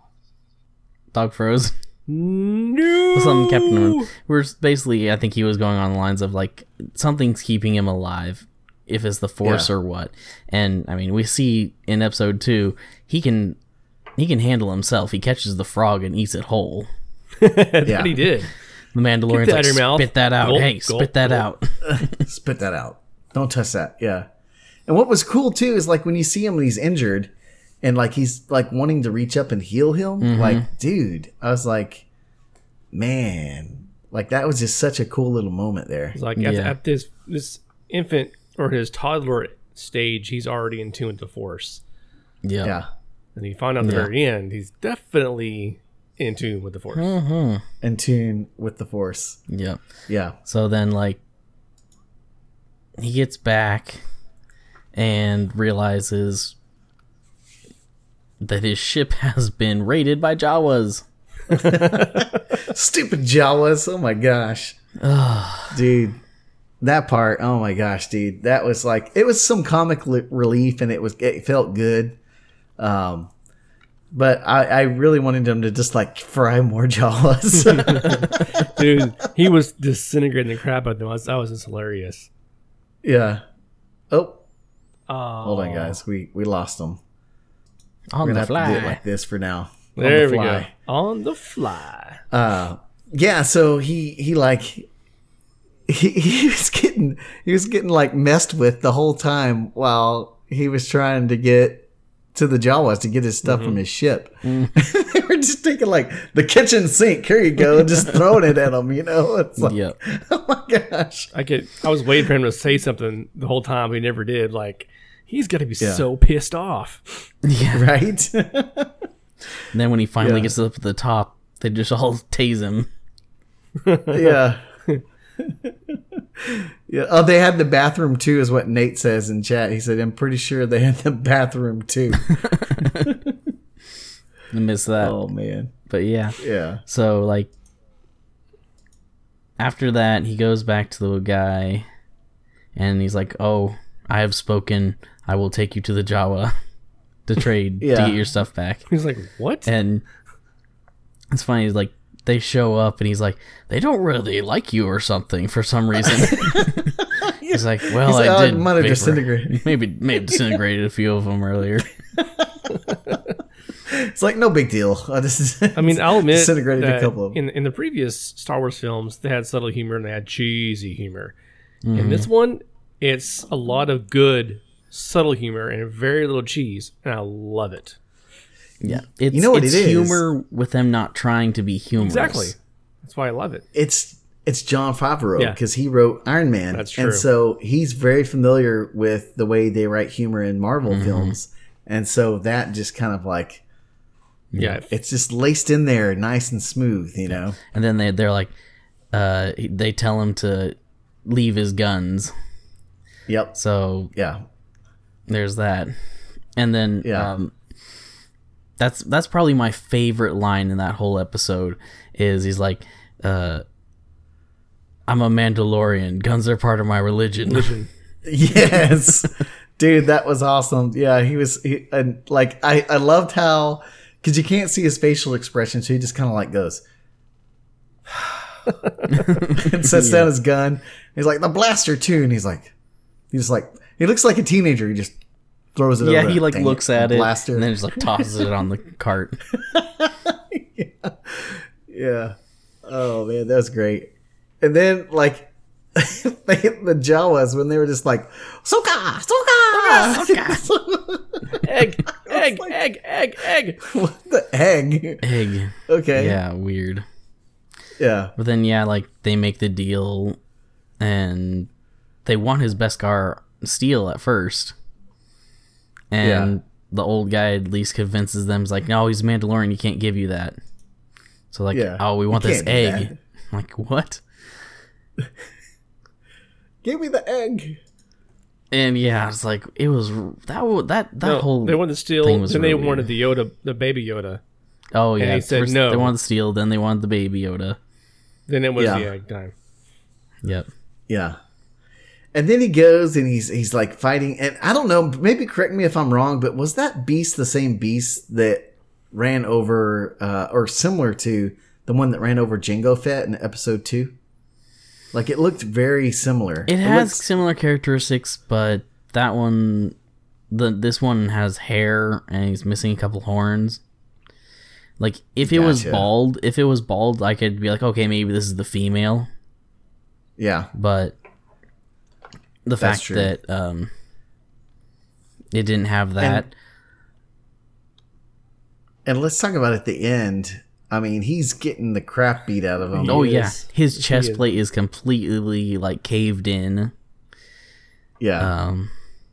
Dog froze. No. Something kept him. We're basically, I think he was going on the lines of like something's keeping him alive, if it's the Force Yeah. or what. And I mean, we see in episode two, he can he can handle himself. He catches the frog and eats it whole. Yeah, He did. The Mandalorian's that like, out of your mouth. spit that out. Gulp, hey, gulp, spit that gulp. out. spit that out. Don't touch that. Yeah. And what was cool too is like when you see him when he's injured, and like he's like wanting to reach up and heal him. Mm-hmm. Like, dude, I was like, man, like that was just such a cool little moment there. It's like at, Yeah. at this this infant or his toddler stage, he's already in tune with the Force, Yeah. Yeah. and you find out at the Yeah. very end he's definitely in tune with the Force. Mm-hmm. In tune with the Force. Yep. Yeah. So then, like, he gets back and realizes that his ship has been raided by Jawas. Stupid Jawas. Oh my gosh. Dude. That part, oh my gosh, dude. That was like it was some comic li- relief and it was it felt good. Um but I, I really wanted them to just like fry more Jawas. Dude, he was disintegrating the crap out of them. That was, that was just hilarious. Yeah. Oh, Oh, hold on, guys. We we lost them. On We're the gonna have to do it fly. like this for now. On There the we go. fly. On the fly. Uh, yeah. So he he like he, he was getting he was getting like messed with the whole time while he was trying to get to the Jawas to get his stuff from his ship. they were just taking like the kitchen sink. Here you go, and just throwing it at him. You know, it's like, Yep. oh my gosh. I could. I was waiting for him to say something the whole time, but he never did. Like he's got to be Yeah. so pissed off. Yeah. Right. And then when he finally Yeah. gets up at the top, they just all tase him. Yeah. Yeah. Oh, they had the bathroom too, is what Nate says in chat. He said, "I'm pretty sure they had the bathroom too." I miss that. Oh man. But yeah. Yeah. So, like, after that, he goes back to the guy and he's like, "Oh, I have spoken. I will take you to the Jawa to trade to Yeah. get your stuff back." He's like, "What?" And it's funny, he's like, they show up and he's like, "They don't really like you or something for some reason." He's like, "Well, He's like, I "Oh, it did might have vapor- disintegrated." Maybe, maybe disintegrated a few of them earlier." It's like no big deal. I just I mean, I'll admit disintegrated that a couple of them. in in the previous Star Wars films, they had subtle humor and they had cheesy humor. Mm-hmm. In this one, it's a lot of good subtle humor and very little cheese, and I love it. Yeah, it's, You know what it's it is? humor with them not trying to be humorous. Exactly. That's why I love it. It's it's John Favreau Yeah. because he wrote Iron Man. That's true. And so he's very familiar with the way they write humor in Marvel Mm-hmm. films. And so that just kind of like Yeah, it's just laced in there nice and smooth, you know. And then they they're like, uh, they tell him to leave his guns. Yep. So Yeah. there's that, and then Yeah. um, that's that's probably my favorite line in that whole episode. Is he's like, uh, "I'm a Mandalorian. Guns are part of my religion." Yes. Dude, that was awesome. Yeah, he was he, and like I I loved how cuz you can't see his facial expression, so he just kind of like goes and sets down his gun. He's like, "The blaster too." And he's like he's like he looks like a teenager. He just throws it Yeah, over. he like Dang looks at it blaster. and then just like tosses it on the cart. Yeah. Oh man, that was great. And then like they, the Jawas when they were just like Soka, Soka, egg, egg, like- egg, egg, egg. what the egg? Egg. Okay, Yeah, weird. yeah, But then, yeah, like, they make the deal, and they want his Beskar steel at first. And Yeah. the old guy at least convinces them, he's like, no, he's Mandalorian, he can't give you that. So, like, Yeah, oh, we want you this can't do egg. that. I'm like, what? Give me the egg. And, yeah, it's like, it was, that wa- that, that No, whole they wanted to steal. thing was Then they real wanted weird. the Yoda, the baby Yoda. Oh, yeah. he said first no. They wanted the steel, then they wanted the baby Yoda. Then it was Yeah. the egg time. Yep. Yeah. And then he goes and he's he's like fighting, and I don't know, maybe correct me if I'm wrong, but was that beast the same beast that ran over uh, or similar to the one that ran over Jango Fett in episode two? Like it looked very similar. It has looks- similar characteristics, but that one, the this one has hair and he's missing a couple horns. Like if it was Gotcha. bald, if it was bald, I could be like, okay, maybe this is the female. yeah. But the That's fact true. that um, it didn't have that, And let's talk about at the end. I mean, he's getting the crap beat out of him. oh He yeah, is. his He chest is. plate is completely like caved in. Yeah. Um,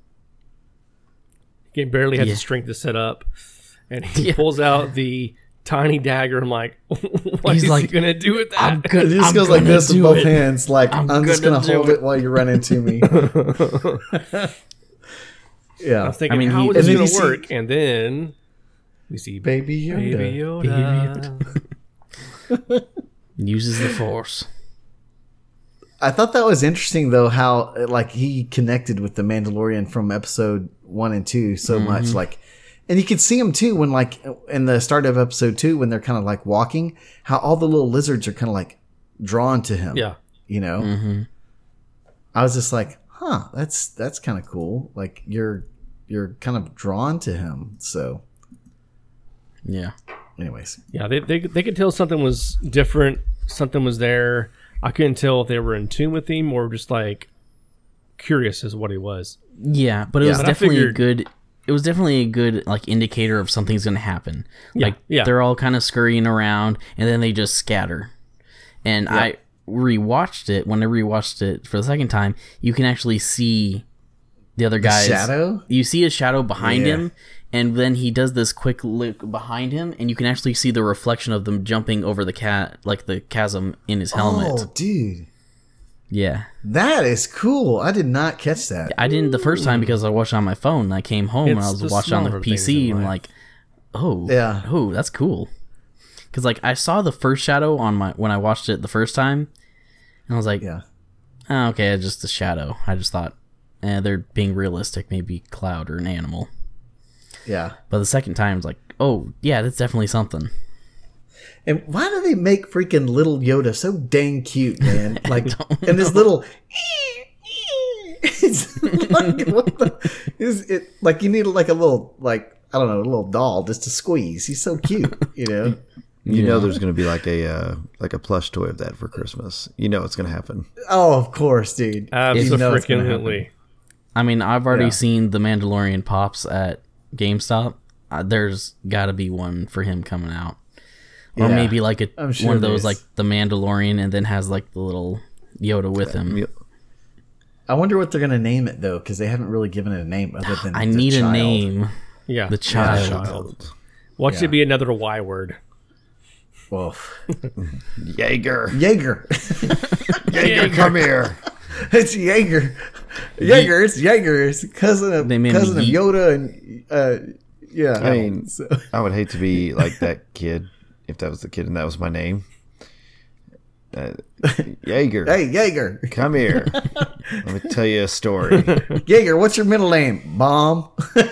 He barely had Yeah. the strength to set up, and he Yeah. pulls out the tiny dagger. I'm like, what He's is like, he gonna do with that? I'm good. It just I'm goes like gonna this with do both it. hands. Like, I'm, I'm just gonna going to do hold it. it while you run into me. I Yeah. was thinking, I mean, how he- is this and then gonna you see- work? And then we see Baby Yoda. Baby Yoda. Uses the force. I thought that was interesting, though, how like he connected with the Mandalorian from episode one and two so Mm-hmm. much. Like, and you could see him too when, like, in the start of episode two, when they're kind of like walking, how all the little lizards are kind of like drawn to him. Yeah. You know, Mm-hmm. I was just like, huh, that's that's kind of cool. Like, you're you're kind of drawn to him. So, Yeah. anyways, Yeah, they, they they could tell something was different, something was there. I couldn't tell if they were in tune with him or just like curious as what he was. Yeah, but it Yeah. was But I definitely figured- a good. It was definitely a good like indicator of something's gonna happen. Yeah, Like yeah. they're all kind of scurrying around, and then they just scatter. And I rewatched it. When I rewatched it for the second time, you can actually see the other guys. shadow? You see a shadow behind Yeah. him, and then he does this quick look behind him, and you can actually see the reflection of them jumping over the cat, like the chasm in his helmet. oh, dude, Yeah. that is cool. I did not catch that. I didn't the first time because I watched it on my phone. And I came home and I It's was the watching on the smaller P things C in and life. like, oh, Yeah. oh, that's cool. Because like I saw the first shadow on my when I watched it the first time, and I was like, Yeah. oh, okay, it's just a shadow. I just thought, eh, they're being realistic, maybe cloud or an animal. Yeah. But the second time, it's like, oh yeah, that's definitely something. And why do they make freaking little Yoda so dang cute, man? Like, and this little. It's like, what the, is it like you need like a little like I don't know a little doll just to squeeze. He's so cute, you know. You know, there's going to be like a uh, like a plush toy of that for Christmas. You know, it's going to happen. Oh, of course, dude. You know it's gonna Absolutely. I mean, I've already Yeah. seen the Mandalorian pops at GameStop. Uh, there's got to be one for him coming out, or Yeah, maybe like a I'm sure one of there those is. like the Mandalorian, and then has like the little Yoda with him. You- I wonder what they're gonna name it though, because they haven't really given it a name other than I the need child. a name. Yeah. The child. child. Watch Yeah. it be another Y word. Well, Jaeger. Jaeger. Jaeger, come here. It's Jaeger. Jaeger. It's Jaeger. It's cousin of They made him cousin of Yeet. Yoda and uh, yeah. I mean, so, I would hate to be like that kid if that was the kid and that was my name. Uh, Jaeger, hey Jaeger. come here. Let me tell you a story. Jaeger, what's your middle name? Bomb.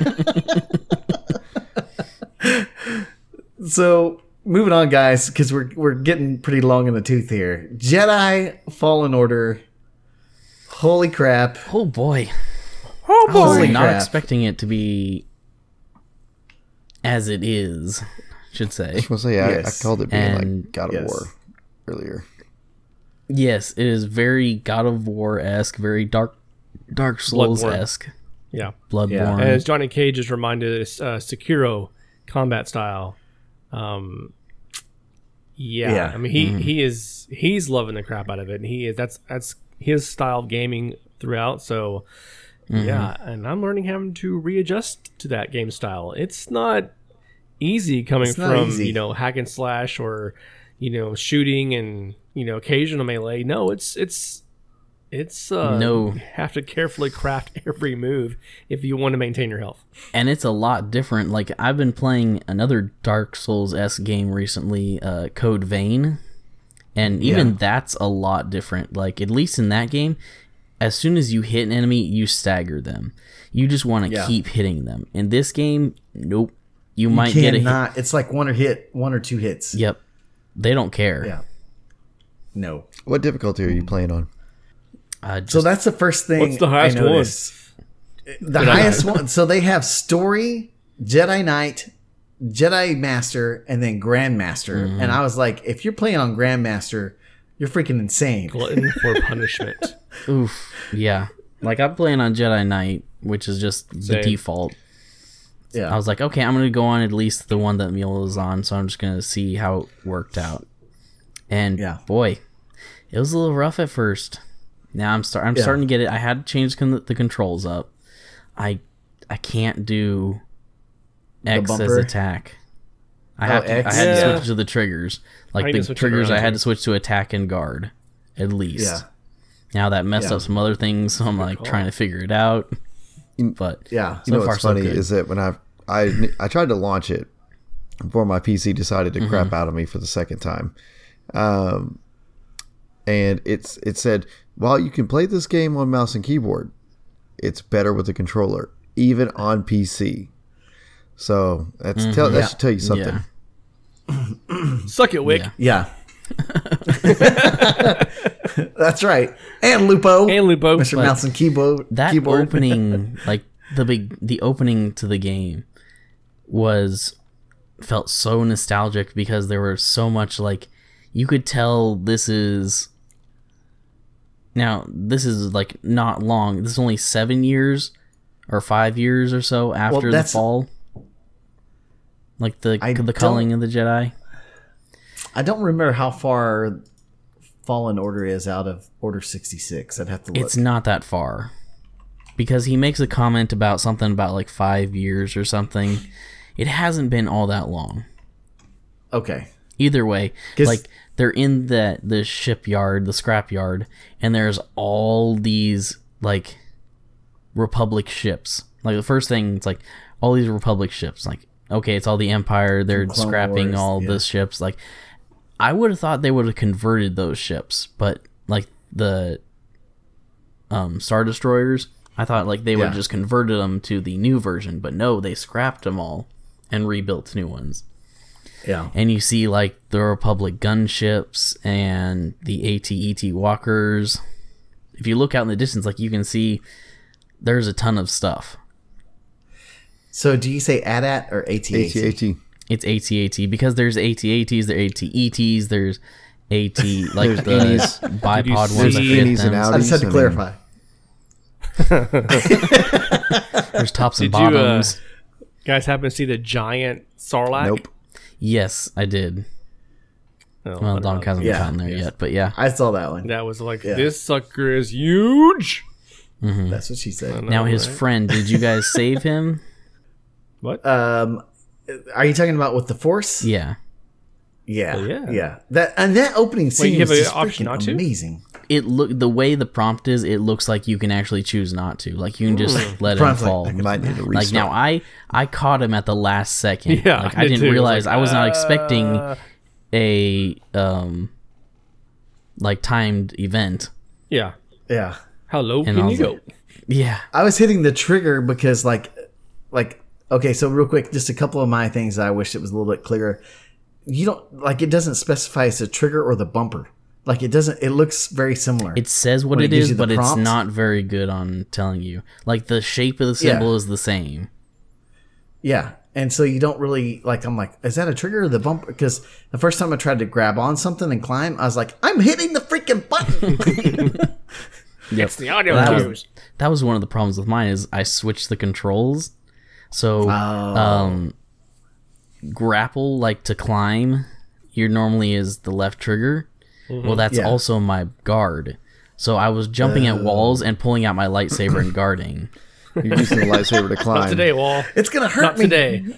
So moving on, guys, because we're we're getting pretty long in the tooth here. Jedi Fallen Order. Holy crap! Oh boy, Oh I was Holy not crap. expecting it to be as it is. Should say. I was gonna say, I, Yes. I called it being And- like God of yes. War earlier. Yes, it is very God of War esque, very Dark Dark Souls esque. Yeah. Bloodborne. Yeah. And as Johnny Cage is reminded us, uh, Sekiro combat style. Um, yeah. Yeah. I mean, he, he is he's loving the crap out of it, and he is that's that's his style of gaming throughout. So, yeah, and I'm learning having to readjust to that game style. It's not easy coming It's not from easy. you know hack and slash or you know shooting and you know occasional melee. No, it's it's it's uh, No. you have to carefully craft every move if you want to maintain your health. And it's a lot different. Like, I've been playing another Dark Souls-esque game recently, uh, Code Vein. And even Yeah. that's a lot different. Like, at least in that game, as soon as you hit an enemy, you stagger them. You just want to Yeah. keep hitting them. In this game, nope. You, You might get a hit. cannot. It's like one or hit, one or two hits. Yep. They don't care. Yeah. No. What difficulty are you playing on? Uh, just, So that's the first thing. What's the highest I noticed. The highest one. So they have Story, Jedi Knight, Jedi Master, and then Grandmaster. Mm-hmm. And I was like, if you're playing on Grandmaster, you're freaking insane. Glutton for punishment. oof. Yeah. Like, I'm playing on Jedi Knight, which is just the Same. default. Yeah. I was like, okay, I'm going to go on at least the one that Mule is on, so I'm just going to see how it worked out. And Yeah. boy, it was a little rough at first. Now I'm start I'm Yeah. starting to get it. I had to change con- the controls up. I I can't do X as bumper? attack. I Oh, have to, X? I had to Yeah. switch to the triggers. I Like need to the switch it triggers, around I had too. to switch to attack and guard, at least. Yeah. Now that messed Yeah. up some other things, so I'm like call. trying to figure it out. But Yeah. so You know far what's so funny good. is that when I I I tried to launch it before my P C decided to Mm-hmm. crap out of me for the second time, um, and it's it said while you can play this game on mouse and keyboard, it's better with the controller, even on P C. So that's tell, that should tell you something. yeah. Suck it, Wick. Yeah. Yeah. That's right. And Lupo. And Lupo. Mister But Mouse and keyboard. That keyboard. opening, like the big, the opening to the game was felt so nostalgic because there was so much like you could tell this is now this is like not long. This is only seven years or five years or so after the that's- fall. Like the I the culling of the Jedi. I don't remember how far Fallen Order is out of Order sixty-six. I'd have to look. It's not that far. Because he makes a comment about something about like five years or something. It hasn't been all that long. Okay. Either way, 'Cause- like they're in the the shipyard, the scrapyard, and there's all these like Republic ships. Like the first thing, it's like all these Republic ships. Like, okay, it's all the Empire. They're Clone scrapping Wars, all yeah. the ships. Like, I would have thought they would have converted those ships, but like the um, Star Destroyers, I thought like they would have Yeah. just converted them to the new version, but no, they scrapped them all and rebuilt new ones. Yeah. And you see like the Republic gunships and the A T E T walkers. If you look out in the distance, like you can see there's a ton of stuff. So do you say A T A T or A T A T? A T A T. It's A T A T because there's A T A Ts, there's A T E Ts, there's AT like the There's bipod see ones that fit innies and them. outies? I just had to I mean- clarify. There's tops and Did you, uh, bottoms. Guys happen to see the giant Sarlacc? Nope. Yes, I did. Oh, I Well, don't Donk know. hasn't Yeah, gotten there yes. yet, but yeah. I saw that one. That was like, Yeah. this sucker is huge. That's what she said. Now his right? friend, did you guys save him? What? Um, are you talking about with the Force? Yeah. Yeah, Oh, yeah. yeah. That and that opening scene you have was an just option freaking not to? amazing. It look the way the prompt is, it looks like you can actually choose not to. Like you can just let him Prompt's like, fall. I You might need to restart. Like now I I caught him at the last second. Yeah, like I I did didn't too. It was realize like, I was not uh, expecting a um like timed event. Yeah. Yeah, How low And I can was you go? like- Yeah. I was hitting the trigger because like, like okay. So real quick, just a couple of my things that I wish it was a little bit clearer. You don't like it doesn't specify it's a trigger or the bumper. Like it doesn't. It looks very similar. It says what When it it gives is, you the but it's prompt? not very good on telling you. Like the shape of the symbol Yeah. is the same. Yeah. And so you don't really like, I'm like, is that a trigger or the bumper? Because the first time I tried to grab on something and climb, I was like, I'm hitting the freaking freaking button. It's the audio that cues. was, that was one of the problems with mine is I switched the controls. So, Oh. um, grapple, like to climb, here normally is the left trigger. Well, that's Yeah. also my guard. So I was jumping at walls and pulling out my lightsaber and guarding. You're using the lightsaber to climb. Not today, Wall. It's gonna hurt Not me today.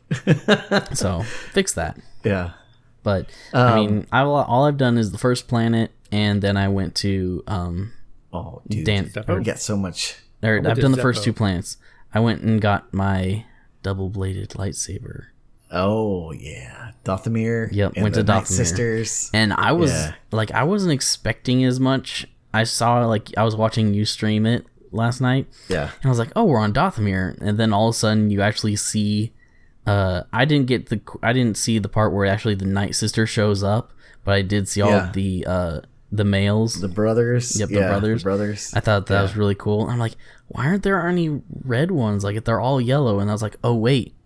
So fix that. Yeah. But I mean, I all I've done is the first planet, and then I went to um, Oh, dude. Dan. I get so much. Or, went I've to done the first Zepho. two planets. I went and got my double-bladed lightsaber, Oh yeah, Dothamir. Yep, and went the to Night Dothamir. Sisters. and I was Yeah. like, I wasn't expecting as much. I saw like I was watching you stream it last night, Yeah. and I was like, oh, we're on Dothamir, and then all of a sudden you actually see. Uh, I didn't get the I didn't see the part where actually the Night Sister shows up, but I did see all Yeah. of the uh the males. The brothers. Yep, the yeah, brothers. brothers. I thought that Yeah. was really cool. I'm like, why aren't there any red ones? Like, if they're all yellow, and I was like, oh wait,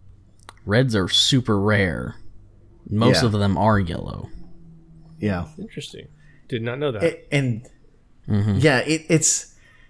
reds are super rare. Most Yeah. of them are yellow. Yeah. Interesting. Did not know that. It, and Mm-hmm. yeah, it, it's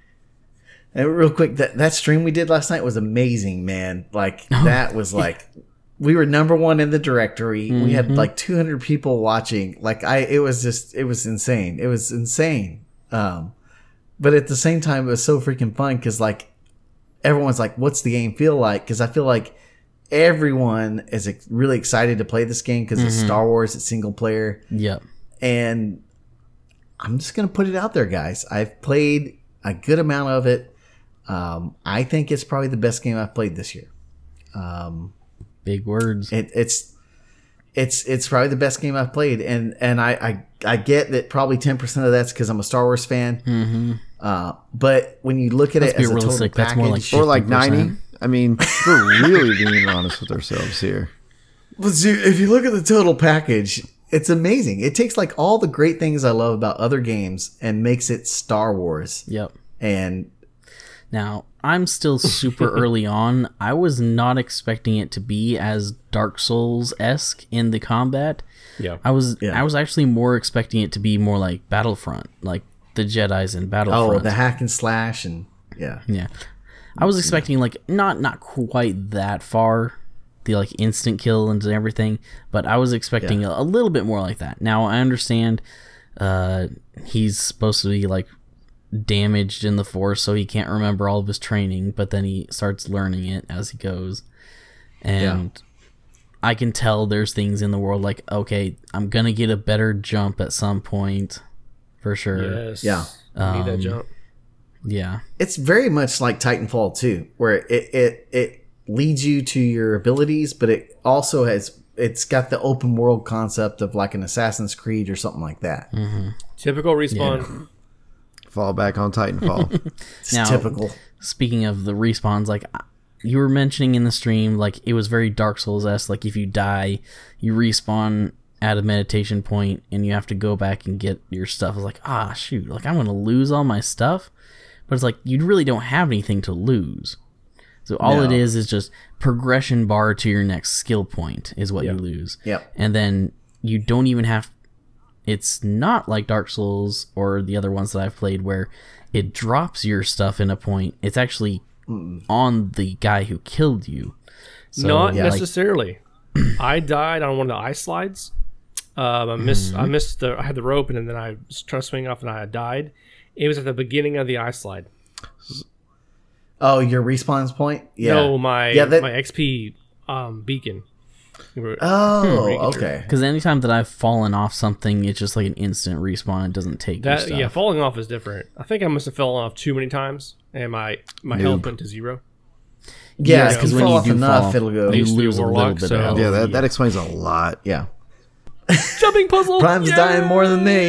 and real quick. That that stream we did last night was amazing, man. Like that was like we were number one in the directory. We had Mm-hmm. like two hundred people watching. Like I, it was just it was insane. It was insane. Um, but at the same time, it was so freaking fun because like everyone's like, "What's the game feel like?" Because I feel like everyone is ex- really excited to play this game because it's Mm-hmm. Star Wars. It's single player. Yep. And I'm just gonna put it out there, guys. I've played a good amount of it. Um, I think it's probably the best game I've played this year. Um, Big words. it, it's it's it's probably the best game I've played, and and I I, I get that probably ten percent of that's because I'm a Star Wars fan. Mm-hmm. Uh, but when you look at Let's it be as a total realistic, package, that's more like Or like fifty percent. ninety. I mean, we're really being honest with ourselves here. But see, if you look at the total package, it's amazing. It takes like all the great things I love about other games and makes it Star Wars. Yep. And Now, I'm still super early on. I was not expecting it to be as Dark Souls-esque in the combat. Yeah. I was Yeah. I was actually more expecting it to be more like Battlefront, like the Jedi's in Battlefront. oh, the hack and slash and yeah. Yeah. I was expecting like not not quite that far, the like instant kill and everything, but I was expecting a, a little bit more like that. Now I understand uh he's supposed to be like damaged in the Force, so he can't remember all of his training, but then he starts learning it as he goes. And I can tell there's things in the world like, okay, I'm gonna get a better jump at some point for sure. Yes. Yeah. I need that Um, jump. Yeah. It's very much like Titanfall two, where it, it it leads you to your abilities, but it also has it's got the open world concept of like an Assassin's Creed or something like that. Typical respawn. Fall back on Titanfall. It's Now- typical. Speaking of the respawns, like you were mentioning in the stream, like it was very Dark Souls-esque. Like if you die, you respawn at a meditation point and you have to go back and get your stuff. It's like, ah, shoot, like I'm going to lose all my stuff. But it's like, you really don't have anything to lose. So all it No. is is just progression bar to your next skill point is what Yeah. you lose. Yep. And then you don't even have... It's not like Dark Souls or the other ones that I've played where it drops your stuff in a point. It's actually on the guy who killed you. So, Not like, necessarily. I died on one of the ice slides. Um, I missed. Mm-hmm. I missed the. I had the rope, and then I was trying to swing off, and I died. It was at the beginning of the ice slide. Oh, your respawns point? Yeah. No, my yeah, that, my X P um, beacon. We were- Oh, Regular. okay. Because anytime that I've fallen off something, it's just like an instant respawn. It doesn't take your That stuff. yeah, falling off is different. I think I must have fallen off too many times, and my my health went to zero. Yeah, Yes, because when when you you do fall fall enough, off, it'll go. you used to be lose a little Warlock, bit so- of health. yeah, that, that explains a lot. Yeah. Jumping puzzle. Prime's dying more than me.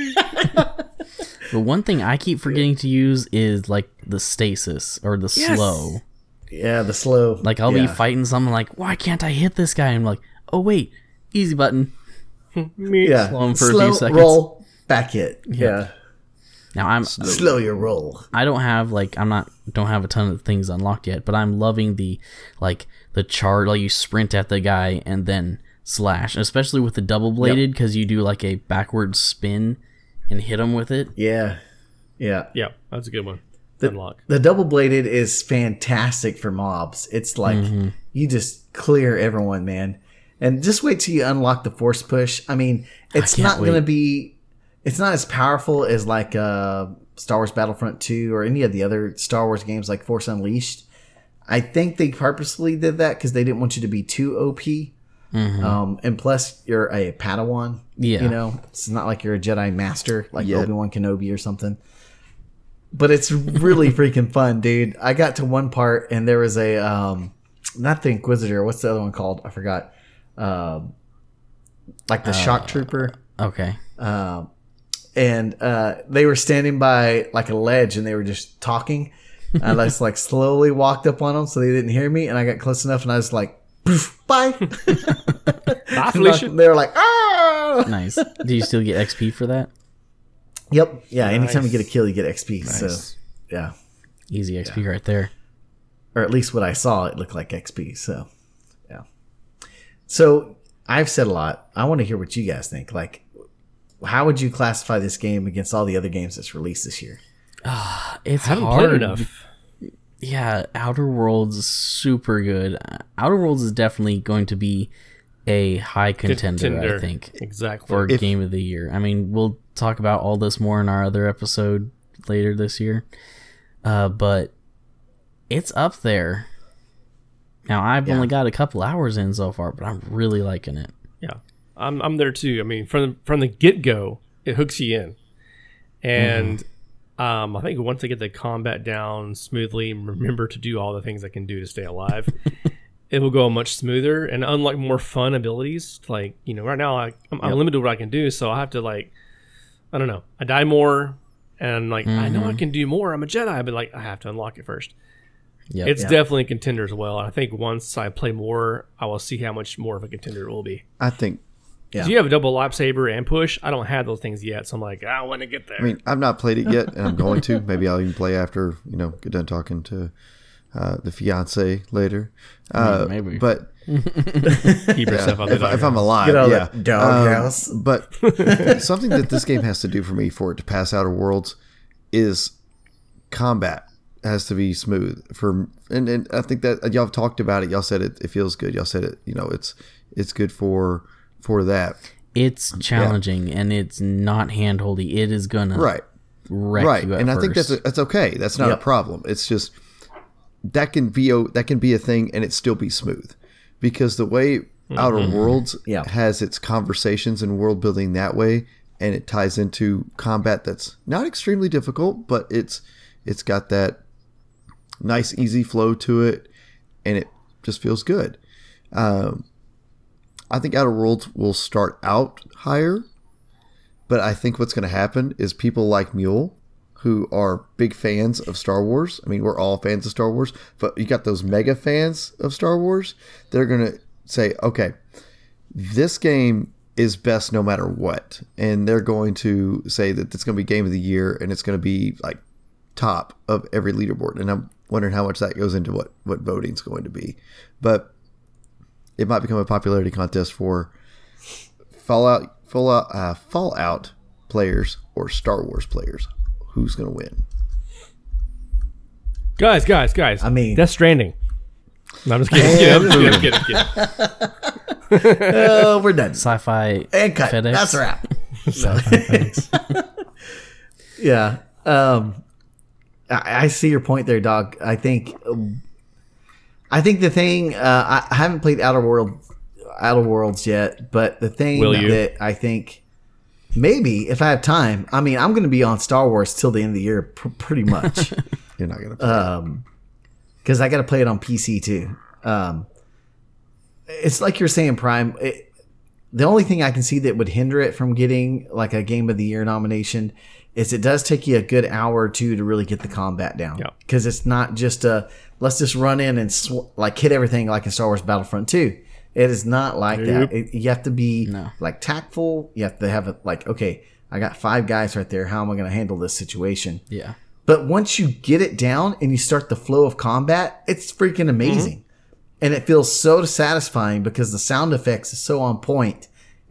But one thing I keep forgetting to use is like the stasis or the Yes. slow. Yeah, the slow. Like I'll yeah. be fighting something like, why can't I hit this guy? And I'm like, oh wait, easy button. Me. Yeah. slow 'em for a slow few seconds. roll, back hit. Yeah. Now I'm Slow your roll. I don't have like I'm not don't have a ton of things unlocked yet, but I'm loving the like the charge, like you sprint at the guy and then slash, especially with the double bladed because you do like a backward spin and hit them with it. Yeah. Yeah. Yeah, that's a good one. The, Unlock. the double bladed is fantastic for mobs. It's like Mm-hmm. you just clear everyone, man. And just wait till you unlock the force push. I mean, it's can't not going to wait. be, it's not as powerful as like uh, Star Wars Battlefront two or any of the other Star Wars games like Force Unleashed. I think they purposely did that because they didn't want you to be too O P. Um, and plus, you're a Padawan. Yeah. You know, it's not like you're a Jedi Master like Yeah. Obi-Wan Kenobi or something. But it's really freaking fun, dude. I got to one part and there was a, um, not the Inquisitor. What's the other one called? I forgot. Um, like the shock trooper. Okay. Um, and uh, they were standing by like a ledge and they were just talking. And I just like slowly walked up on them so they didn't hear me. And I got close enough and I was like, poof, bye. Bye, Felicia. They were like, ah. Nice. Do you still get X P for that? Yep. Yeah. Anytime you Nice. get a kill, you get X P. So, Nice. yeah. Easy X P right there. Or at least what I saw, it looked like X P. So, yeah. So, I've said a lot. I want to hear what you guys think. Like, how would you classify this game against all the other games that's released this year? It's I haven't hard. played enough. Yeah, Outer Worlds is super good. Outer Worlds is definitely going to be a high contender, Contender. I think, Exactly. for If- Game of the Year. I mean, we'll talk about all this more in our other episode later this year. Uh, but it's up there. Now, I've Yeah. only got a couple hours in so far, but I'm really liking it. Yeah, I'm I'm there too. I mean, from the, from the get go, it hooks you in, and um, I think once they get the combat down smoothly, and remember to do all the things I can do to stay alive, it will go much smoother and unlock more fun abilities. Like you know, right now I, I'm, I'm limited to what I can do, so I have to like, I don't know, I die more, and like I know I can do more. I'm a Jedi, but like I have to unlock it first. Yep. It's Yeah. definitely a contender as well. And I think once I play more, I will see how much more of a contender it will be. I think. Yeah. 'Cause you have a double lightsaber and push. I don't have those things yet, so I'm like, I want to get there. I mean, I've not played it yet, and I'm going to. Maybe I'll even play after you know get done talking to uh, the fiance later. Uh, maybe. But Keep yourself out if, there. if I'm alive, Get out of yeah. that doghouse. Um, but something that this game has to do for me for it to pass Outer Worlds is combat has to be smooth for, and, and I think that y'all have talked about it. Y'all said it. It feels good. Y'all said it. You know, it's it's good for for that. It's challenging and it's not handholdy. It is gonna Right. wreck Right, you at and I first. think that's that's okay. That's not Yep. a problem. It's just that can be a, that can be a thing, and it still be smooth, because the way Outer Worlds Yeah. has its conversations and world building that way, and it ties into combat that's not extremely difficult, but it's it's got that nice easy flow to it, and it just feels good. Um, I think Outer Worlds will start out higher. But I think what's going to happen is people like Mule, who are big fans of Star Wars. I mean, we're all fans of Star Wars, but you got those mega fans of Star Wars. They're going to say, okay, this game is best no matter what. And they're going to say that it's going to be game of the year, and it's going to be like top of every leaderboard. And I'm wondering how much that goes into what, what voting's going to be. But it might become a popularity contest for Fallout Fallout, uh, Fallout players or Star Wars players. Who's going to win? guys, guys, guys. I mean- Death Stranding. No, I'm just kidding. I'm just kidding. I'm just kidding. I'm kidding. Oh, we're done. Sci-fi And cut. FedEx. That's a wrap. Sci-fi FedEx. Yeah. Um, I, I see your point there, dog. I think, um, I think the thing, uh, I, I haven't played Outer World, Outer Worlds yet, but the thing Will you? that I think maybe if I have time, I mean, I'm going to be on Star Wars till the end of the year, pr- pretty much. You're not going to play. um, because I got to play it on P C too. Um, it's like you're saying, Prime. It, the only thing I can see that would hinder it from getting like a Game of the Year nomination is it does take you a good hour or two to really get the combat down. Yeah. Because it's not just a let's just run in and sw- like hit everything like in Star Wars Battlefront two. It is not like Nope. that. It, you have to be No. like tactful. You have to have it like, okay, I got five guys right there. How am I going to handle this situation? Yeah. But once you get it down and you start the flow of combat, it's freaking amazing. And it feels so satisfying because the sound effects is so on point.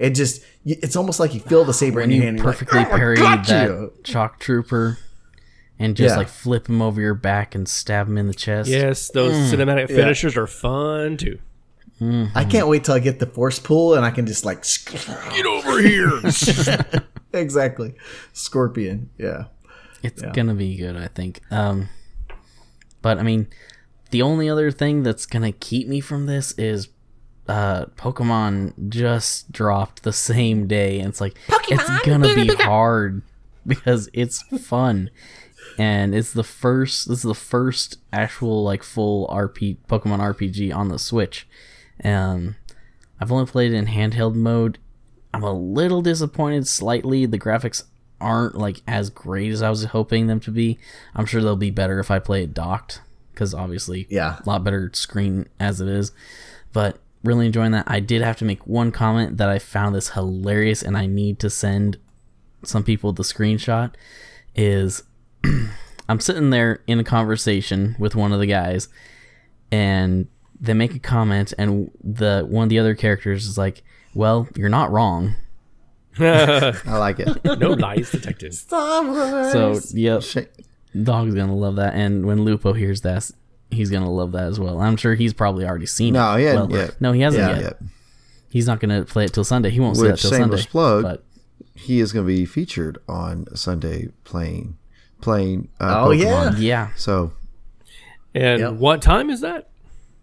It just, it's almost like you feel the saber When in your you hand. and you're perfectly like, "Oh, I parried got that you." shock trooper and just Yeah. like flip him over your back and stab him in the chest. Yes, those cinematic finishers are fun too. I can't wait till I get the force pull and I can just like, Get over here. exactly. Scorpion. Yeah. It's gonna be good, I think. Um, but I mean, the only other thing that's gonna keep me from this is uh, Pokemon just dropped the same day, and it's like it's gonna be hard because it's fun, and it's the first. This is the first actual like full R P Pokemon R P G on the Switch. Um, I've only played it in handheld mode. I'm a little disappointed slightly. The graphics aren't like as great as I was hoping them to be. I'm sure they'll be better if I play it docked, because obviously Yeah. a lot better screen as it is. But really enjoying that. I did have to make one comment that I found this hilarious, and I need to send some people the screenshot. Is I'm sitting there in a conversation with one of the guys, and they make a comment, and the one of the other characters is like, "Well, you're not wrong." I like it. No lies detected. So, yep, Sh- Dog's gonna love that, and when Lupo hears that, he's gonna love that as well. I'm sure he's probably already seen No, it. he hadn't Well, yet. No, he hasn't Yeah. yet. Yeah. He's not gonna play it till Sunday. He won't see that Which, till Sunday. shameless plug, But he is going to be featured on Sunday playing playing. Uh, Oh, Pokemon. yeah. yeah, So And Yep. what time is that?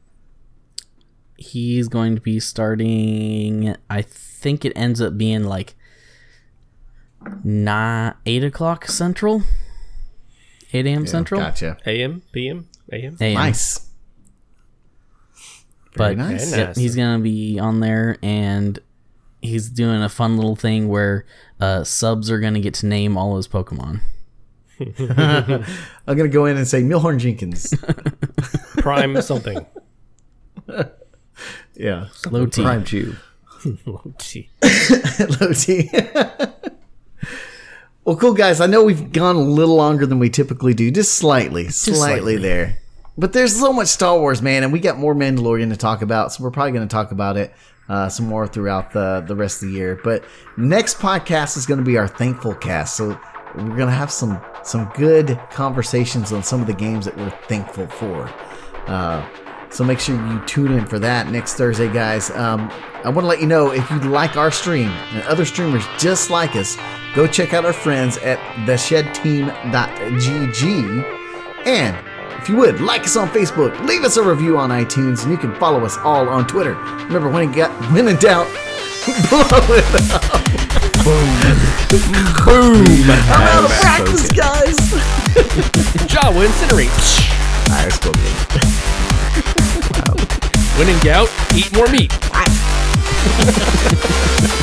he's going to be starting. I think it ends up being like nine, eight o'clock central, eight a.m. central. Gotcha. A M, P M, A M? A M. Nice. Very But nice. Very yep, nice. he's gonna be on there, and he's doing a fun little thing where uh, subs are gonna get to name all his Pokemon. I'm going to go in and say Milhorn Jenkins. Prime something. Yeah. Low T. Prime Chew. Oh, gee. Low T. Well, cool, guys. I know we've gone a little longer than we typically do, just slightly, slightly, slightly. there. But there's so much Star Wars, man, and we got more Mandalorian to talk about, so we're probably going to talk about it uh, some more throughout the, the rest of the year. But next podcast is going to be our Thankful Cast, so we're going to have some some good conversations on some of the games that we're thankful for. Uh, so make sure you tune in for that next Thursday, guys. Um, I want to let you know, if you like our stream and other streamers just like us, go check out our friends at the shed team dot g g. And if you would, like us on Facebook, leave us a review on iTunes, and you can follow us all on Twitter. Remember, when, it got, when in doubt, blow it up. Boom. I'm out of practice, guys. Jawa incinerate. All right, let's go, baby. When in gout, eat more meat.